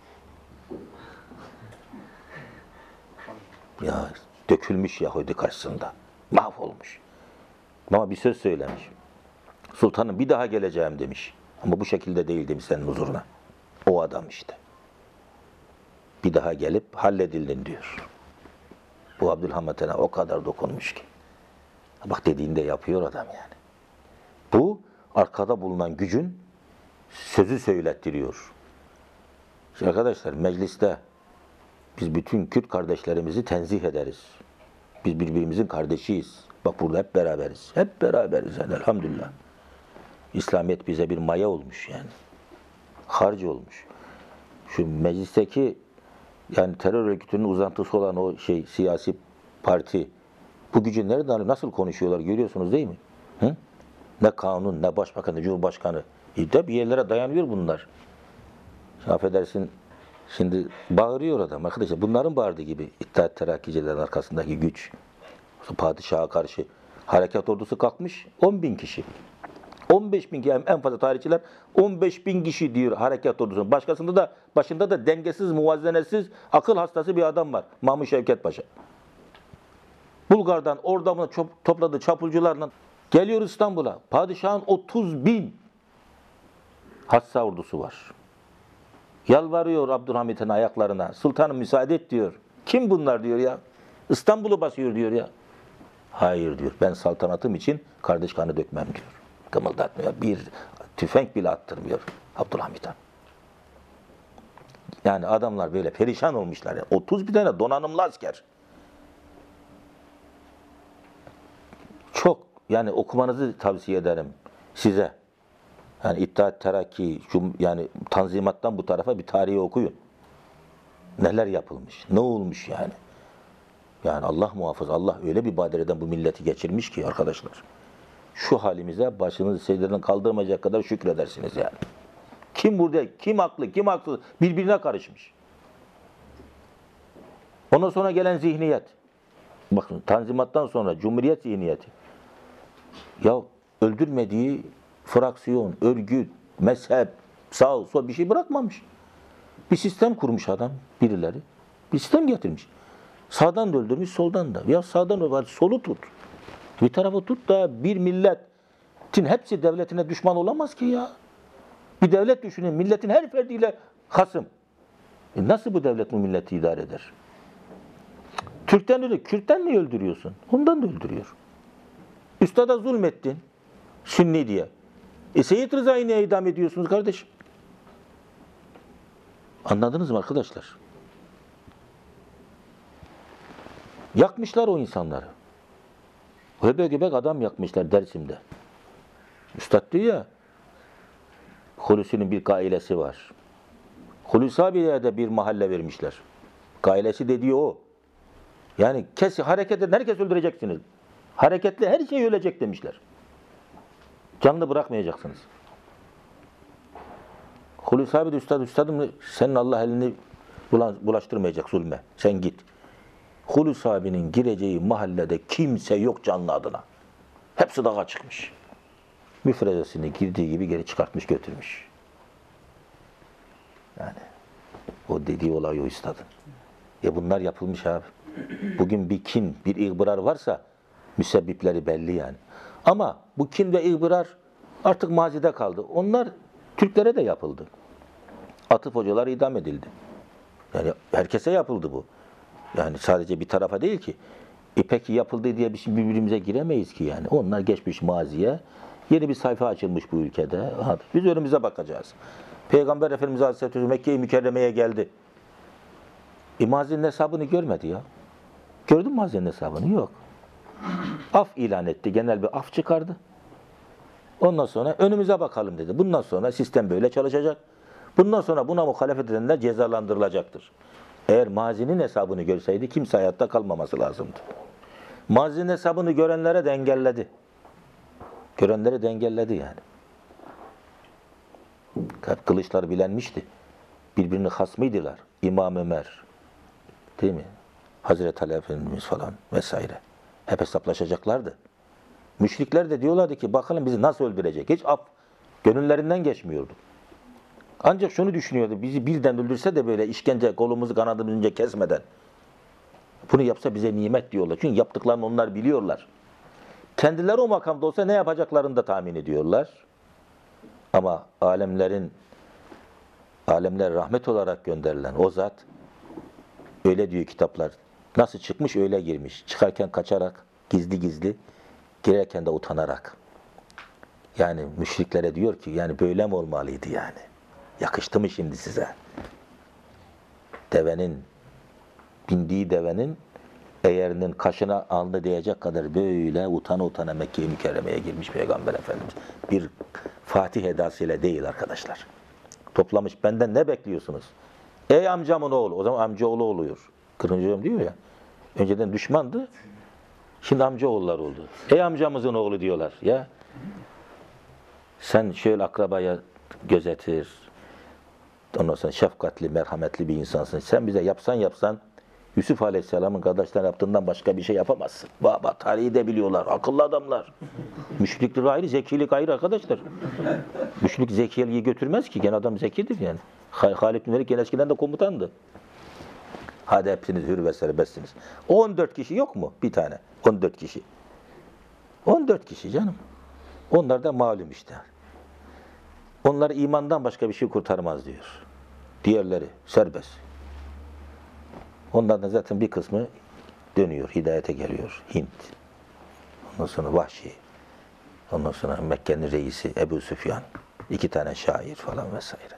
Ya dökülmüş Yahudi karşısında. Mahvolmuş. Ama bir söz söylemiş. Sultanım bir daha geleceğim demiş. Ama bu şekilde değil demiş senin huzuruna. O adam işte. Bir daha gelip halledildin diyor. Bu Abdülhamit Han'a o kadar dokunmuş ki. Bak dediğinde yapıyor adam yani. Bu arkada bulunan gücün sözü söylettiriyor. Şimdi arkadaşlar mecliste biz bütün Kürt kardeşlerimizi tenzih ederiz. Biz birbirimizin kardeşiyiz. Bak burada hep beraberiz. Hep beraberiz yani elhamdülillah. İslamiyet bize bir maya olmuş yani. Harcı olmuş. Şu meclisteki yani terör örgütünün uzantısı olan o şey siyasi parti bu gücü nereden alıyor? Nasıl konuşuyorlar görüyorsunuz değil mi? Hı? Ne kanun, ne başbakanı, cumhurbaşkanı. E de bir yerlere dayanıyor bunlar. Şimdi affedersin şimdi bağırıyor adam arkadaşlar. Bunların bağırdığı gibi İttihat Terakkicilerin arkasındaki güç. Padişaha karşı harekat ordusu kalkmış on bin kişi. on beş bin kişi en fazla tarihçiler on beş bin kişi diyor harekat ordusunun. Başkasında da başında da dengesiz, muvazzenesiz, akıl hastası bir adam var. Mahmut Şevket Paşa. Bulgar'dan orada topladığı çapulcularla geliyor İstanbul'a. Padişahın otuz bin hassa ordusu var. Yalvarıyor Abdülhamit'in ayaklarına. Sultanım müsaade et diyor. Kim bunlar diyor ya. İstanbul'u basıyor diyor ya. Hayır diyor. Ben saltanatım için kardeş kanı dökmem diyor. Kımıldatmıyor. Bir tüfek bile attırmıyor Abdülhamit Han. Yani adamlar böyle perişan olmuşlar. Yani. otuz bir tane donanımlı asker. Çok yani okumanızı tavsiye ederim size. Yani İttihat Terakki yani Tanzimat'tan bu tarafa bir tarihi okuyun. Neler yapılmış? Ne olmuş yani? Yani Allah muhafaza Allah öyle bir badireden bu milleti geçirmiş ki arkadaşlar. Şu halimize başınızı secdeden kaldırmayacak kadar şükredersiniz yani. Kim burada, kim haklı, kim haksız birbirine karışmış. Ondan sonra gelen zihniyet. Bakın Tanzimat'tan sonra Cumhuriyet zihniyeti. Ya öldürmediği fraksiyon, örgüt, mezhep, sağ, sol bir şey bırakmamış. Bir sistem kurmuş adam birileri. Bir sistem getirmiş. Sağdan da öldürmüş, soldan da. Ya sağdan öldür, solu tut. Bir tarafı tut da bir milletin hepsi devletine düşman olamaz ki ya. Bir devlet düşünün, milletin her ferdiyle hasım. E nasıl bu devlet bu milleti idare eder? Türk'ten öyle, Kürt'ten niye öldürüyorsun? Ondan da öldürüyor. Üstada zulmettin, Sünni diye. E Seyyid Rıza'yı niye idam ediyorsunuz kardeşim? Anladınız mı arkadaşlar? Yakmışlar o insanları. Höbek göbek adam yakmışlar Dersim'de. Üstad diyor ya, Hulusi'nin bir kailesi var. Hulusi abiye de bir mahalle vermişler. Kailesi dediği o. Yani kes, hareket eden herkes öldüreceksiniz. Hareketli her şey ölecek demişler. Canlı bırakmayacaksınız. Hulusi abi de üstad, üstadım senin Allah elini bulaştırmayacak zulme. Sen git. Hulusi abinin gireceği mahallede kimse yok canlı adına. Hepsi dağa çıkmış. Müfredesini girdiği gibi geri çıkartmış götürmüş. Yani o dediği olay o üstadın. E bunlar yapılmış abi. Bugün bir kin, bir ihbirar varsa müsebbipleri belli yani. Ama bu kin ve ihbirar artık mazide kaldı. Onlar Türklere de yapıldı. Atıf hocalar idam edildi. Yani herkese yapıldı bu. Yani sadece bir tarafa değil ki. E peki yapıldı diye biz birbirimize giremeyiz ki yani. Onlar geçmiş maziye. Yeni bir sayfa açılmış bu ülkede. Hadi, biz önümüze bakacağız. Peygamber Efendimiz Aleyhisselatü Mekke'yi Mükerreme'ye geldi. E mazinin hesabını görmedi ya. Gördün mü mazinin hesabını? Yok. Af ilan etti. Genel bir af çıkardı. Ondan sonra önümüze bakalım dedi. Bundan sonra sistem böyle çalışacak. Bundan sonra buna muhalefet edenler cezalandırılacaktır. Eğer mazinin hesabını görseydi kimse hayatta kalmaması lazımdı. Mazinin hesabını görenlere de engelledi. Görenleri de engelledi yani. Kılıçlar bilenmişti. Birbirini hasmıydılar. İmam Ömer, değil mi? Hazreti Ali Efendimiz falan vesaire. Hep hesaplaşacaklardı. Müşrikler de diyorlardı ki bakalım bizi nasıl öldürecek? Hiç af gönüllerinden geçmiyordu. Ancak şunu düşünüyordu. Bizi birden öldürse de böyle işkence kolumuzu kanadımızı ince kesmeden. Bunu yapsa bize nimet diyorlar. Çünkü yaptıklarını onlar biliyorlar. Kendileri o makamda olsa ne yapacaklarını da tahmin ediyorlar. Ama alemlerin alemler rahmet olarak gönderilen o zat öyle diyor kitaplar. Nasıl çıkmış öyle girmiş. Çıkarken kaçarak, gizli gizli, girerken de utanarak. Yani müşriklere diyor ki yani böyle mi olmalıydı yani? Yakıştı mı şimdi size? Devenin, bindiği devenin eğerinin kaşına alnı değecek kadar böyle utana utana Mekke-i Mükerreme'ye girmiş Peygamber Efendimiz. Bir Fatih edasıyla değil arkadaşlar. Toplamış, benden ne bekliyorsunuz? Ey amcamın oğlu, o zaman amcaoğlu oluyor. Kırıncıoğlu diyor ya, önceden düşmandı, şimdi amcaoğullar oldu. Ey amcamızın oğlu diyorlar ya. Sen şöyle akrabaya gözetir, ondan sonra şefkatli, merhametli bir insansın. Sen bize yapsan yapsan, Yusuf Aleyhisselam'ın kardeşlerine yaptığından başka bir şey yapamazsın. Baba, tarihi de biliyorlar, akıllı adamlar. Müşriklik ayrı, zekilik ayrı arkadaşlar. Müşrik zekiyeliği götürmez ki, gene adam zekidir yani. Halid bin Velid gene eskiden de komutandı. Hadi hepsiniz hür ve serbestsiniz. on dört kişi yok mu? Bir tane. on dört kişi. on dört kişi canım. Onlar da malum işte. Onlar imandan başka bir şey kurtarmaz diyor. Diğerleri serbest. Onlardan zaten bir kısmı dönüyor, hidayete geliyor. Hint. Ondan sonra Vahşi. Ondan sonra Mekke'nin reisi Ebu Süfyan. İki tane şair falan vesaire.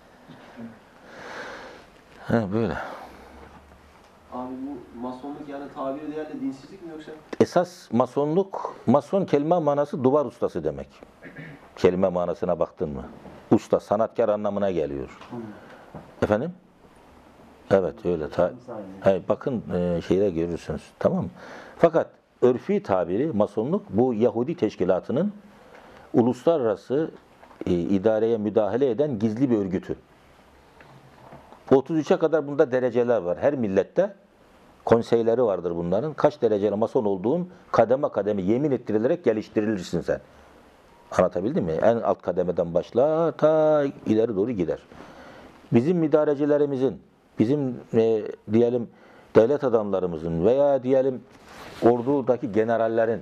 Ha, böyle. Abi bu masonluk yani tabiri değerli dinsizlik mi yoksa? Esas masonluk, mason kelime manası duvar ustası demek. Kelime manasına baktın mı? Usta, sanatkar anlamına geliyor. Efendim? Evet öyle. Ta Hayır, bakın e, şeyde görürsünüz. Tamam mı? Fakat örfi tabiri masonluk bu Yahudi teşkilatının uluslararası e, idareye müdahale eden gizli bir örgütü. otuz üçe kadar bunda dereceler var. Her millette konseyleri vardır bunların. Kaç dereceli mason olduğun kademe kademe yemin ettirilerek geliştirilirsin sen. Anlatabildim mi? En alt kademeden başlar ta ileri doğru gider. Bizim idarecilerimizin, bizim e, diyelim devlet adamlarımızın veya diyelim ordudaki generallerin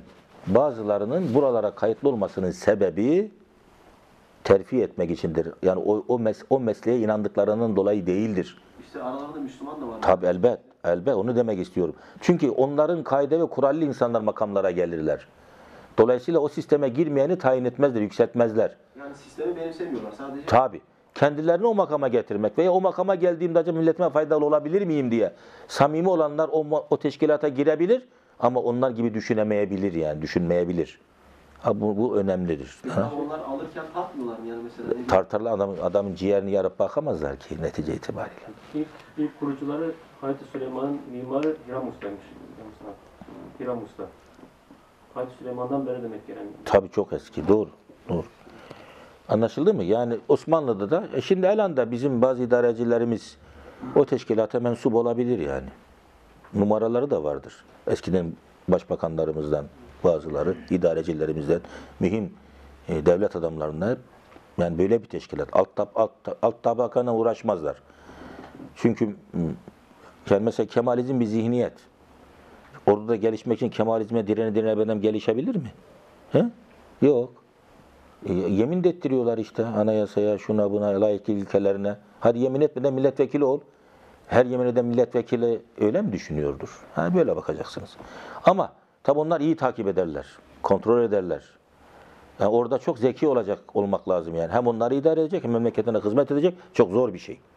bazılarının buralara kayıtlı olmasının sebebi terfi etmek içindir. Yani o, o, mes o mesleğe inandıklarının dolayı değildir. İşte aralarında Müslüman da var. Tabi elbet, elbet onu demek istiyorum. Çünkü onların kaide ve kurallı insanlar makamlara gelirler. Dolayısıyla o sisteme girmeyeni tayin etmezler, yükseltmezler. Yani sistemi benimsemiyorlar sadece. Tabi. Kendilerini o makama getirmek veya o makama geldiğimde acaba milletime faydalı olabilir miyim diye samimi olanlar o, o teşkilata girebilir ama onlar gibi düşünemeyebilir yani, düşünmeyebilir. Ha, bu, bu önemlidir. Peki Ha? onlar alırken tartmıyorlar mı yani mesela? Ne bileyim? Tartarlı adamın, adamın ciğerini yarıp bakamazlar ki netice itibariyle. İlk, ilk kurucuları Hazreti Süleyman'ın mimarı Hiram Usta'ymış. Hiram Usta. Hiram Usta. Hazreti Süleyman'dan beri demek yani. Tabii çok eski, doğru. Doğru. Anlaşıldı mı? Yani Osmanlı'da da, e şimdi elanda bizim bazı idarecilerimiz o teşkilata mensup olabilir yani. Numaraları da vardır. Eskiden başbakanlarımızdan bazıları, idarecilerimizden, mühim e, devlet adamlarından hep yani böyle bir teşkilat. Alt, tab alt, alt tabakana uğraşmazlar. Çünkü yani mesela Kemalizm bir zihniyet. Orada da gelişmek için Kemalizme direne direne bedem gelişebilir mi? He? Yok. E, yemin de ettiriyorlar işte anayasaya, şuna buna, layık ilkelerine. Hadi yemin etmeden milletvekili ol. Her yemin eden milletvekili öyle mi düşünüyordur? Ha, böyle bakacaksınız. Ama tabi onlar iyi takip ederler. Kontrol ederler. Yani orada çok zeki olacak olmak lazım yani. Hem onları idare edecek hem memleketine hizmet edecek. Çok zor bir şey.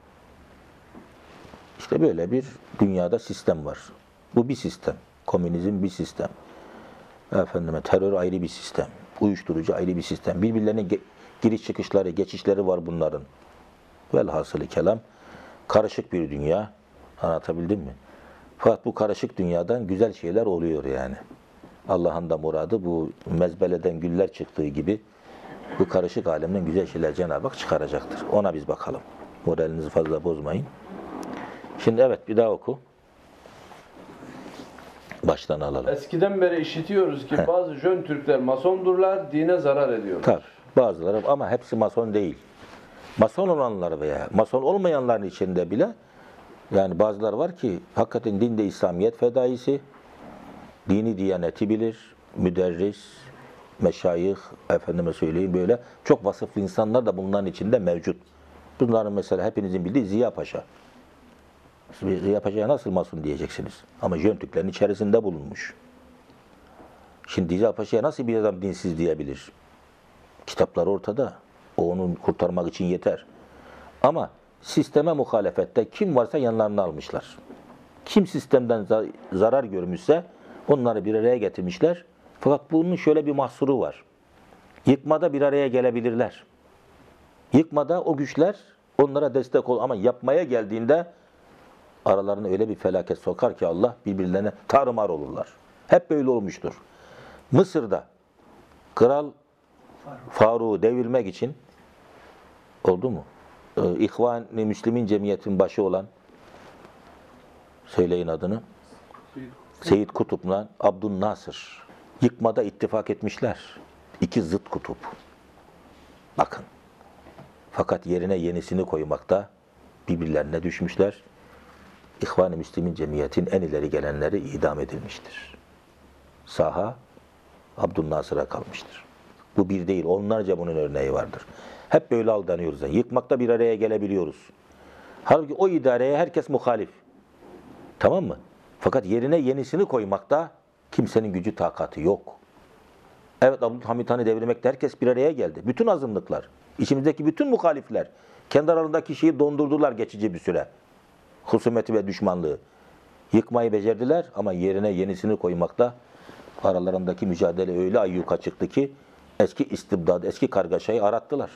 İşte böyle bir dünyada sistem var. Bu bir sistem. Komünizm bir sistem. Efendime terör ayrı bir sistem. Uyuşturucu ayrı bir sistem. Birbirlerine ge giriş çıkışları, geçişleri var bunların. Velhasılı kelam karışık bir dünya. Anlatabildim mi? Fakat bu karışık dünyadan güzel şeyler oluyor yani. Allah'ın da muradı bu mezbeleden güller çıktığı gibi bu karışık alemden güzel şeyler Cenab-ı Hak çıkaracaktır. Ona biz bakalım. Moralinizi fazla bozmayın. Şimdi evet bir daha oku. Baştan alalım. Eskiden beri işitiyoruz ki Heh. bazı Jön Türkler masondurlar, dine zarar ediyorlar. Tabii. Bazıları ama hepsi mason değil. Mason olanlar veya mason olmayanların içinde bile yani bazıları var ki hakikaten dinde İslamiyet fedaisi, dini diyaneti bilir, müderris, meşayih, efendime söyleyeyim böyle çok vasıflı insanlar da bunların içinde mevcut. Bunların mesela hepinizin bildiği Ziya Paşa. Ziya Paşa'ya nasıl mason diyeceksiniz? Ama Jön Türklerin içerisinde bulunmuş. Şimdi Ziya Paşa'ya nasıl bir adam dinsiz diyebilir? Kitaplar ortada. O onu kurtarmak için yeter. Ama sisteme muhalefette kim varsa yanlarına almışlar. Kim sistemden zarar görmüşse onları bir araya getirmişler. Fakat bunun şöyle bir mahsuru var. Yıkmada bir araya gelebilirler. Yıkmada o güçler onlara destek ol ama yapmaya geldiğinde aralarına öyle bir felaket sokar ki Allah birbirlerine tarumar olurlar. Hep böyle olmuştur. Mısır'da Kral Faruk'u devirmek için oldu mu? Ee, İhvan-ı Müslümin cemiyetin başı olan söyleyin adını. Seyyid Kutup'la Abdülnasır yıkmada ittifak etmişler. İki zıt kutup. Bakın. Fakat yerine yenisini koymakta birbirlerine düşmüşler. İhvan-ı Müslümin cemiyetin en ileri gelenleri idam edilmiştir. Saha Abdülnasır'a kalmıştır. Bu bir değil, onlarca bunun örneği vardır. Hep böyle aldanıyoruz. Yani. Yıkmakta bir araya gelebiliyoruz. Halbuki o idareye herkes muhalif. Tamam mı? Fakat yerine yenisini koymakta kimsenin gücü takatı yok. Evet, Abdülhamit Han'ı devirmekte herkes bir araya geldi. Bütün azınlıklar, içimizdeki bütün muhalifler kendi aralarındaki şeyi dondurdular geçici bir süre. Husumeti ve düşmanlığı. Yıkmayı becerdiler ama yerine yenisini koymakta aralarındaki mücadele öyle ayyuka çıktı ki eski istibdad, eski kargaşayı arattılar.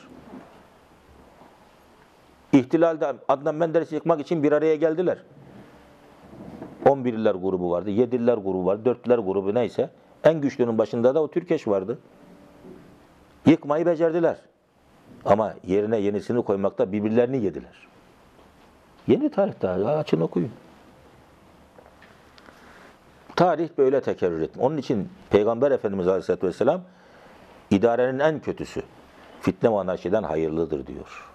İhtilalde Adnan Menderes'i yıkmak için bir araya geldiler. on birler grubu vardı, yediler grubu vardı, dörtler grubu neyse. En güçlünün başında da o Türkeş vardı. Yıkmayı becerdiler. Ama yerine yenisini koymakta birbirlerini yediler. Yeni tarihte açın okuyun. Tarih böyle tekerrür etmiş. Onun için Peygamber Efendimiz Aleyhisselatü Vesselam idarenin en kötüsü fitne ve anarşiden hayırlıdır diyor.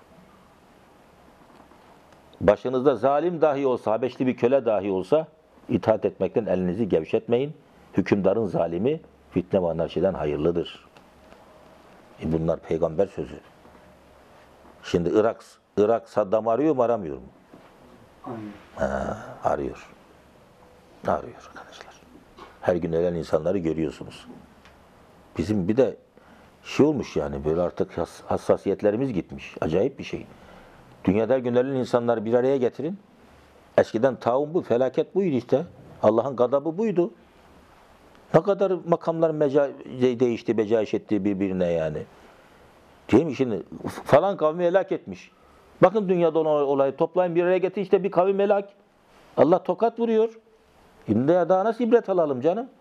Başınızda zalim dahi olsa, Habeşli bir köle dahi olsa itaat etmekten elinizi gevşetmeyin. Hükümdarın zalimi fitne ve anarşiden hayırlıdır. E bunlar peygamber sözü. Şimdi Irak, Irak Saddam arıyor mu aramıyor mu? Ha, arıyor. Arıyor arkadaşlar. Her gün ölen insanları görüyorsunuz. Bizim bir de şey olmuş yani böyle artık hassasiyetlerimiz gitmiş. Acayip bir şey. Dünyada her gün ölen insanları bir araya getirin. Eskiden taun bu, felaket buydu işte. Allah'ın gadabı buydu. Ne kadar makamlar meca değişti, becaiş etti birbirine yani. Değil mi şimdi? Falan kavmi helak etmiş. Bakın dünyada olan olayı toplayın bir araya getirin işte bir kavim helak. Allah tokat vuruyor. Şimdi daha nasıl ibret alalım canım?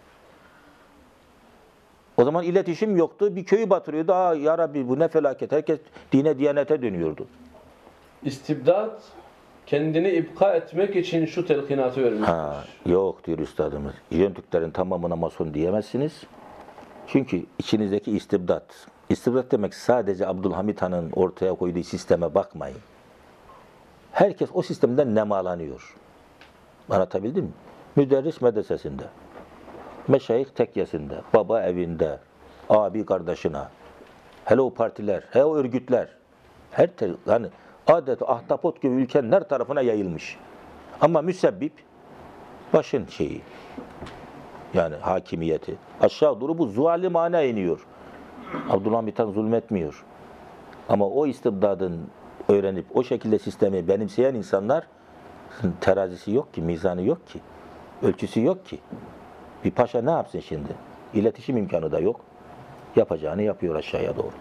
O zaman iletişim yoktu. Bir köyü batırıyordu. Aa, ya Rabbi bu ne felaket. Herkes dine, diyanete dönüyordu. İstibdat kendini ipka etmek için şu telkinatı vermiştir. Ha, yok diyor üstadımız. Jön Türklerin tamamına mason diyemezsiniz. Çünkü içinizdeki istibdat. İstibdat demek sadece Abdülhamit Han'ın ortaya koyduğu sisteme bakmayın. Herkes o sistemden nemalanıyor. Anlatabildim mi? Müderris medresesinde, meşayih tekkesinde, baba evinde, abi kardeşine, hele o partiler, hele o örgütler, her yani adeta ahtapot gibi ülkenin her tarafına yayılmış. Ama müsebbip başın şeyi, yani hakimiyeti. Aşağı doğru bu zalimane iniyor. Abdülhamit Han zulmetmiyor. Ama o istibdadın öğrenip o şekilde sistemi benimseyen insanlar terazisi yok ki, mizanı yok ki, ölçüsü yok ki. Bir paşa ne yapsın şimdi? İletişim imkanı da yok. Yapacağını yapıyor aşağıya doğru.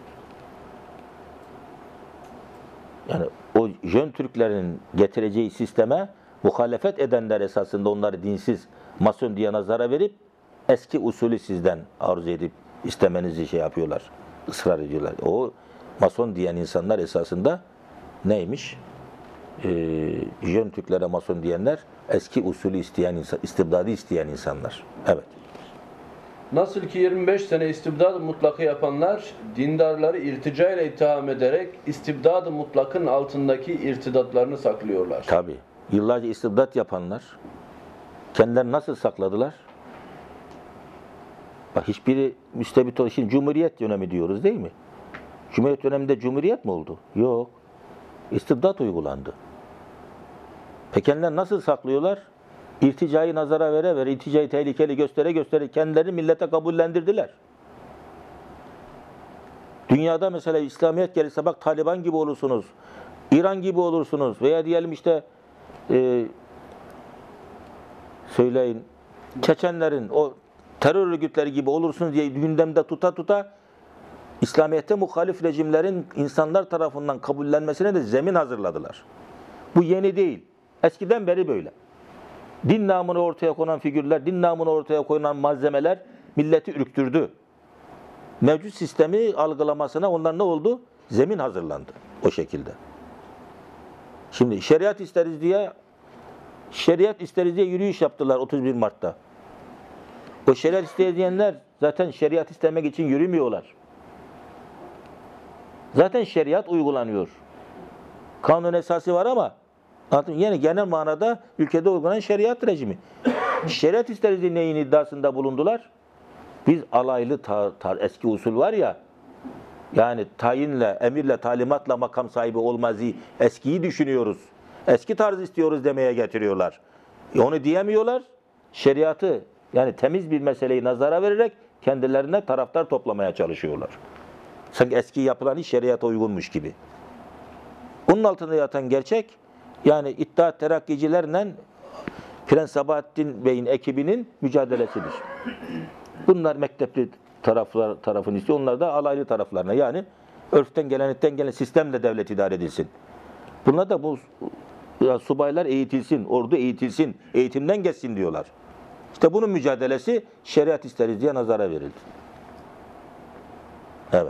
Yani o Jön Türklerin getireceği sisteme muhalefet edenler esasında onları dinsiz, mason diye nazara verip eski usulü sizden arzu edip istemenizi şey yapıyorlar, ısrar ediyorlar. O mason diyen insanlar esasında neymiş? Ee, Jön Türklere mason diyenler eski usulü isteyen insan, istibdadı isteyen insanlar. Evet. Nasıl ki yirmi beş sene istibdad-ı mutlakı yapanlar dindarları irtica ile itham ederek istibdad-ı mutlakın altındaki irtidatlarını saklıyorlar. Tabii. Yıllarca istibdat yapanlar kendilerini nasıl sakladılar? Bak hiçbiri müstebit oldu. Şimdi Cumhuriyet dönemi diyoruz değil mi? Cumhuriyet döneminde Cumhuriyet mi oldu? Yok. İstibdat uygulandı. Peki kendilerini nasıl saklıyorlar? İrticayı nazara vere vere, irticayı tehlikeli göstere göstere kendilerini millete kabullendirdiler. Dünyada mesela İslamiyet gelirse bak Taliban gibi olursunuz, İran gibi olursunuz veya diyelim işte e, söyleyin Çeçenlerin o terör örgütleri gibi olursunuz diye gündemde tuta tuta İslamiyet'e muhalif rejimlerin insanlar tarafından kabullenmesine de zemin hazırladılar. Bu yeni değil. Eskiden beri böyle. Din namını ortaya konan figürler, din namını ortaya konan malzemeler milleti ürktürdü. Mevcut sistemi algılamasına onlar ne oldu? Zemin hazırlandı o şekilde. Şimdi şeriat isteriz diye şeriat isteriz diye yürüyüş yaptılar otuz bir Mart'ta. O şeriat isteyenler zaten şeriat istemek için yürümüyorlar. Zaten şeriat uygulanıyor. Kanun esası var ama yani genel manada ülkede uygulanan şeriat rejimi. Şeriat isteriz diye neyin iddiasında bulundular? Biz alaylı tar, tar, eski usul var ya, yani tayinle, emirle, talimatla makam sahibi olmazı eskiyi düşünüyoruz. Eski tarz istiyoruz demeye getiriyorlar. E onu diyemiyorlar. Şeriatı yani temiz bir meseleyi nazara vererek kendilerine taraftar toplamaya çalışıyorlar. Sanki eski yapılan iş şeriata uygunmuş gibi. Onun altında yatan gerçek yani İttihat Terakkicilerle Prens Sabahattin Bey'in ekibinin mücadelesidir. Bunlar mektepli taraflar tarafını istiyor. Onlar da alaylı taraflarına. Yani örften gelenetten gelen sistemle devlet idare edilsin. Bunlar da bu ya, subaylar eğitilsin, ordu eğitilsin, eğitimden geçsin diyorlar. İşte bunun mücadelesi şeriat isteriz diye nazara verildi. Evet.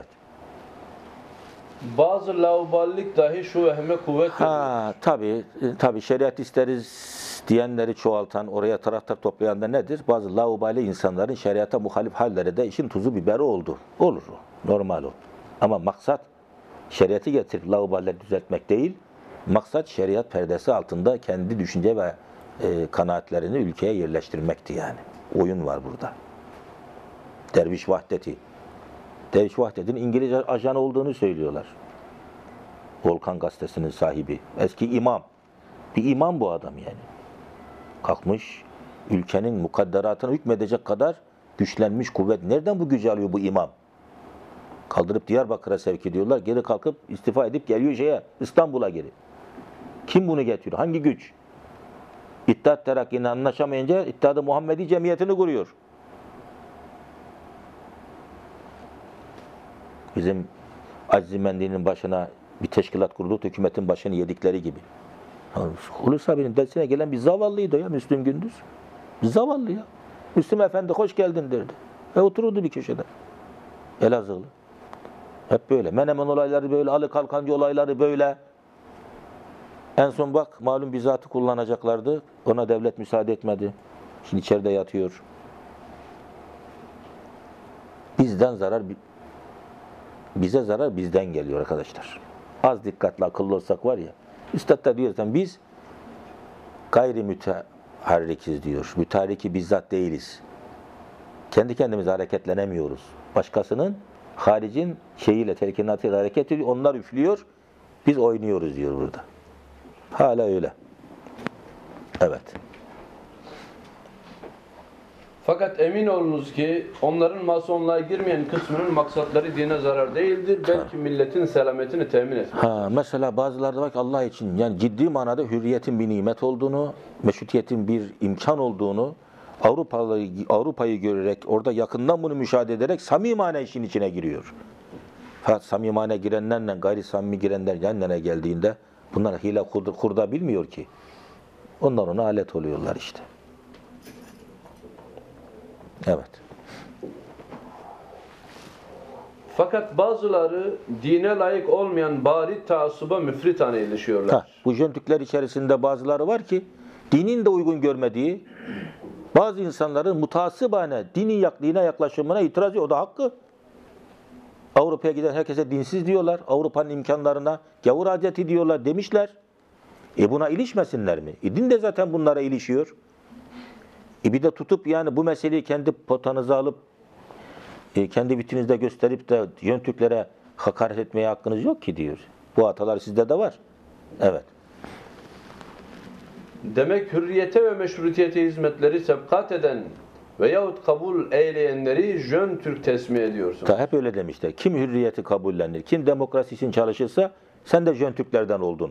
Bazı lauballik dahi şu vehme kuvvet veriyor. Ha tabii tabii şeriat isteriz diyenleri çoğaltan, oraya taraftar toplayan da nedir? Bazı laubali insanların şeriata muhalif halleri de işin tuzu biberi oldu. Olur o. Normal o. Ama maksat şeriatı getirip lauballeri düzeltmek değil. Maksat şeriat perdesi altında kendi düşünce ve e, kanaatlerini ülkeye yerleştirmekti yani. Oyun var burada. Derviş Vahdeti. Derviş Vahdeti'nin İngiliz ajanı olduğunu söylüyorlar. Volkan Gazetesi'nin sahibi. Eski imam. Bir imam bu adam yani. Kalkmış, ülkenin mukadderatına hükmedecek kadar güçlenmiş kuvvet. Nereden bu gücü alıyor bu imam? Kaldırıp Diyarbakır'a sevk ediyorlar. Geri kalkıp istifa edip geliyor şeye, İstanbul'a geri. Kim bunu getiriyor? Hangi güç? İttihat Terakki'nin anlaşamayınca İttihat-ı Muhammedi Cemiyeti'ni kuruyor. Bizim Aziz Mendi'nin başına bir teşkilat kurdu, hükümetin başını yedikleri gibi. Hulusi abinin dersine gelen bir zavallıydı ya Müslüm Gündüz. Bir zavallı ya. Müslüm Efendi hoş geldin derdi. Ve otururdu bir köşede. Elazığlı. Hep böyle. Menemen olayları böyle, Ali Kalkancı olayları böyle. En son bak malum bir zatı kullanacaklardı. Ona devlet müsaade etmedi. Şimdi içeride yatıyor. Bizden zarar, bize zarar bizden geliyor arkadaşlar. Az dikkatli akıllı olsak var ya. Üstad da diyorsan biz gayri müteharrikiz diyor. Müteharriki bizzat değiliz. Kendi kendimize hareketlenemiyoruz. Başkasının haricin şeyiyle, telkinatıyla hareket ediyor. Onlar üflüyor. Biz oynuyoruz diyor burada. Hala öyle. Evet. Fakat emin olunuz ki onların masonluğa girmeyen kısmının maksatları dine zarar değildir. Belki milletin selametini temin etmek. Ha, mesela bazıları da bak Allah için yani ciddi manada hürriyetin bir nimet olduğunu, meşrutiyetin bir imkan olduğunu Avrupa'yı Avrupa'yı görerek orada yakından bunu müşahede ederek samimane işin içine giriyor. Fakat samimane girenlerle gayri samimi girenler yan yana geldiğinde bunlar hile kurda, kurda bilmiyor ki. Onlar ona alet oluyorlar işte. Evet. Fakat bazıları dine layık olmayan bari taassuba müfritane ilişiyorlar. Ha, bu jöntikler içerisinde bazıları var ki dinin de uygun görmediği bazı insanların mutasibane dinin dine yaklaşımına itiraz ediyor. O da hakkı. Avrupa'ya giden herkese dinsiz diyorlar. Avrupa'nın imkanlarına gavur adeti diyorlar demişler. E buna ilişmesinler mi? E din de zaten bunlara ilişiyor. E bir de tutup yani bu meseleyi kendi potanıza alıp e, kendi vitrinizde gösterip de Jöntiklere hakaret etmeye hakkınız yok ki diyor. Bu hatalar sizde de var. Evet. Demek hürriyete ve meşrutiyete hizmetleri sebkat eden veyahut kabul eyleyenleri Jöntürk tesmih ediyorsun. Ta hep öyle demişler. Kim hürriyeti kabullenir, kim demokrasi için çalışırsa sen de Jöntürklerden oldun.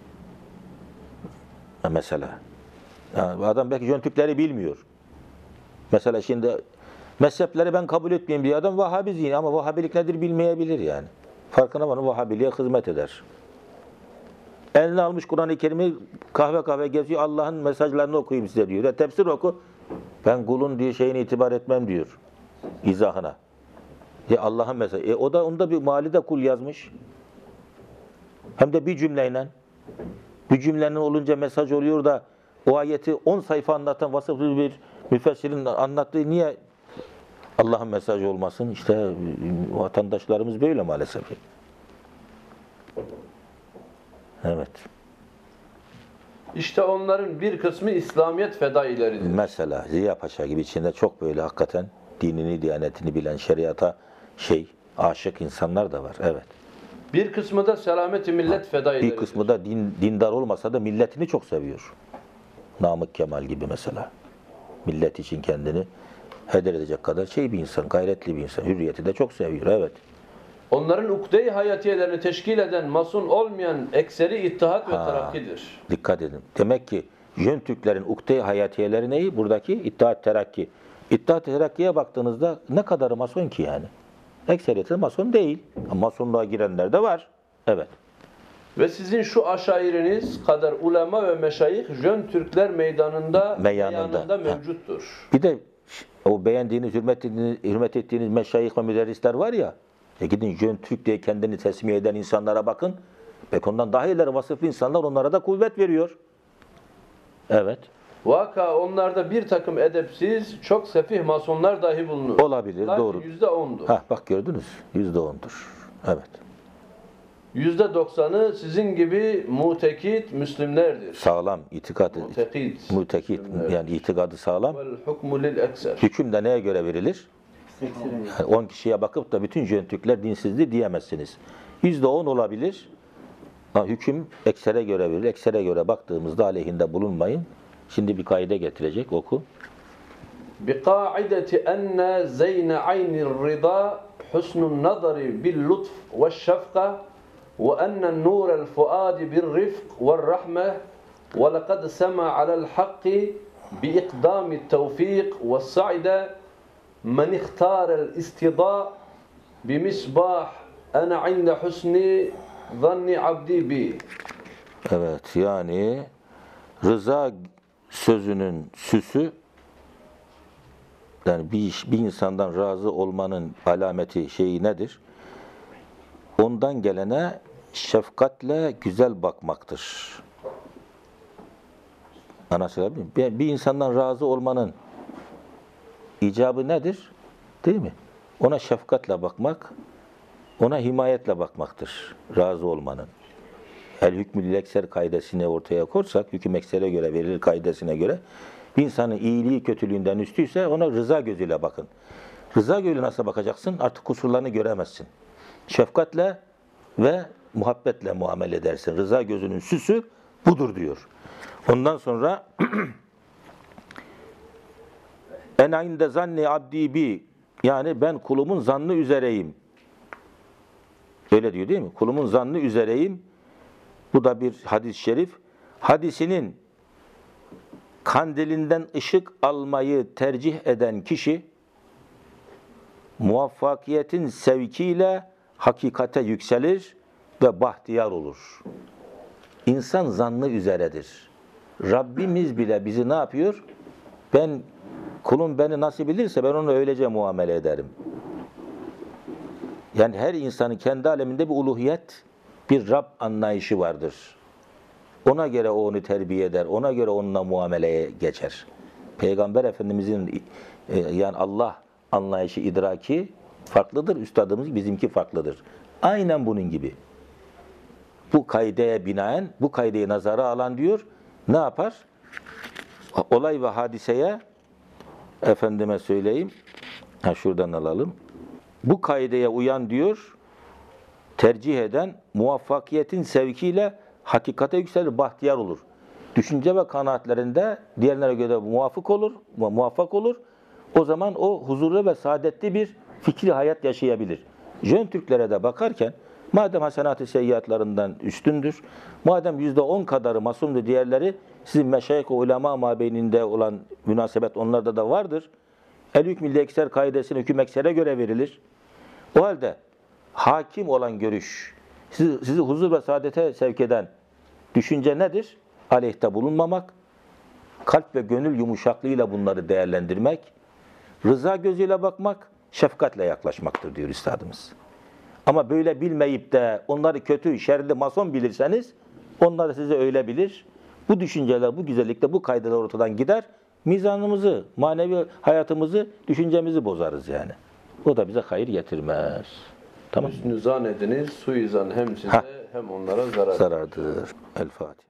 Ha, mesela. Yani adam belki Jöntürkleri bilmiyor. Mesela şimdi mezhepleri ben kabul etmeyeyim diye adam Vahhabi zihni ama Vahhabilik nedir bilmeyebilir yani. Farkına varın Vahhabiliğe hizmet eder. Eline almış Kur'an-ı Kerim'i kahve kahve geziyor. Allah'ın mesajlarını okuyayım size diyor. Ya tefsir oku. Ben kulun diye şeyine itibar etmem diyor. İzahına. Ya Allah'ın mesajı. E o da onda bir malide kul yazmış. Hem de bir cümleyle. Bir cümlenin olunca mesaj oluyor da o ayeti on sayfa anlatan vasıflı bir müfessirin anlattığı niye Allah'ın mesajı olmasın? İşte vatandaşlarımız böyle maalesef. Evet. İşte onların bir kısmı İslamiyet fedaileridir. Mesela Ziya Paşa gibi içinde çok böyle hakikaten dinini, diyanetini bilen, şeriata şey, aşık insanlar da var. Evet. Bir kısmı da selameti millet fedaileridir. Bir kısmı da din, dindar olmasa da milletini çok seviyor. Namık Kemal gibi mesela. Millet için kendini heder edecek kadar şey bir insan, gayretli bir insan. Hürriyeti de çok seviyor. Evet. Onların ukde-i hayatiyelerini teşkil eden mason olmayan ekseri ittihat ve Ha, terakkidir. dikkat edin. Demek ki Jöntürklerin ukde-i hayatiyeleri neyi? Buradaki İttihat Terakki. İttihat Terakki'ye baktığınızda ne kadarı mason ki yani? Ekseriyeti mason değil. Ama masonluğa girenler de var. Evet. Ve sizin şu aşairiniz kadar ulema ve meşayih Jöntürkler meydanında, Meyanında. meyanında mevcuttur. Bir de o beğendiğiniz, hürmet ettiğiniz, hürmet ettiğiniz meşayih ve müderrisler var ya, e gidin Jöntürk diye kendini tesmih eden insanlara bakın. Belki ondan daha ileri vasıflı insanlar onlara da kuvvet veriyor. Evet. Vaka onlarda bir takım edepsiz, çok sefih masonlar dahi bulunur. Olabilir, Lakin doğru. yüzde ondur. Ha bak gördünüz. Yüzde ondur. Evet. Yüzde doksanı sizin gibi mutekit Müslümlerdir. Sağlam, itikat, Mutekit. mutekit Müslümlerdir. yani itikadı sağlam. Vel hukmu lil ekser. Hüküm de neye göre verilir? Ekseri. Yani on kişiye bakıp da bütün Jön Türkler dinsizdi diyemezsiniz. yüzde on olabilir. Ha, hüküm eksere göre verilir. Eksere göre baktığımızda aleyhinde bulunmayın. Şimdi bir kaide getirecek, oku. بقاعدة أن زين عين الرضا حسن النظر باللطف والشفقة وأن النور الفؤاد بالرفق والرحمة ولقد سمع على الحق بإقدام التوفيق والسعد من اختار الاستضاء بمصباح أنا عند حسن ظن عبدي بي. Evet, yani rıza sözünün süsü, yani bir, iş, bir insandan razı olmanın alameti şeyi nedir? Ondan gelene şefkatle güzel bakmaktır. Anlaşılabiliyor muyum? Bir, bir insandan razı olmanın icabı nedir? Değil mi? Ona şefkatle bakmak, ona himayetle bakmaktır. Razı olmanın. El hükmü lekser kaidesini ortaya korsak, hüküm eksere göre verilir kaidesine göre, bir insanın iyiliği kötülüğünden üstüyse ona rıza gözüyle bakın. Rıza gözüyle nasıl bakacaksın? Artık kusurlarını göremezsin. Şefkatle ve muhabbetle muamele edersin. Rıza gözünün süsü budur diyor. Ondan sonra en inde zanni abdi bi, yani ben kulumun zannı üzereyim. Öyle diyor değil mi? Kulumun zannı üzereyim. Bu da bir hadis-i şerif. Hadisinin kandilinden ışık almayı tercih eden kişi muvaffakiyetin sevkiyle hakikate yükselir ve bahtiyar olur. İnsan zannı üzeredir. Rabbimiz bile bizi ne yapıyor? Ben, kulum beni nasıl bilirse ben ona öylece muamele ederim. Yani her insanın kendi aleminde bir uluhiyet, bir Rab anlayışı vardır. Ona göre o onu terbiye eder, ona göre onunla muameleye geçer. Peygamber Efendimizin e, yani Allah anlayışı, idraki farklıdır, üstadımız bizimki farklıdır. Aynen bunun gibi. Bu kaideye binaen, bu kaideyi nazara alan diyor, ne yapar? Olay ve hadiseye, efendime söyleyeyim, ha şuradan alalım. Bu kaideye uyan diyor, tercih eden muvaffakiyetin sevkiyle hakikate yükselir, bahtiyar olur. Düşünce ve kanaatlerinde diğerlere göre muvafık olur, muvaffak olur. O zaman o huzurlu ve saadetli bir fikri hayat yaşayabilir. Jön Türklere de bakarken, madem hasenat-ı seyyiatlarından üstündür, madem yüzde on kadarı masumdur, diğerleri sizin meşayih-i ulema mabeyninde olan münasebet onlarda da vardır. El-hükmü lekser kaidesine hüküm eksere göre verilir. O halde hakim olan görüş, sizi, sizi huzur ve saadete sevk eden düşünce nedir? Aleyhte bulunmamak, kalp ve gönül yumuşaklığıyla bunları değerlendirmek, rıza gözüyle bakmak, şefkatle yaklaşmaktır diyor üstadımız. Ama böyle bilmeyip de onları kötü, şerli, mason bilirseniz, onlar da size öyle bilir. Bu düşünceler, bu güzellikte, bu kaydeler ortadan gider. Mizanımızı, manevi hayatımızı, düşüncemizi bozarız yani. O da bize hayır getirmez. Tamam. Hüsnü zan ediniz, suizan hem size Ha. hem onlara zarar. Zarardır. El Fatiha.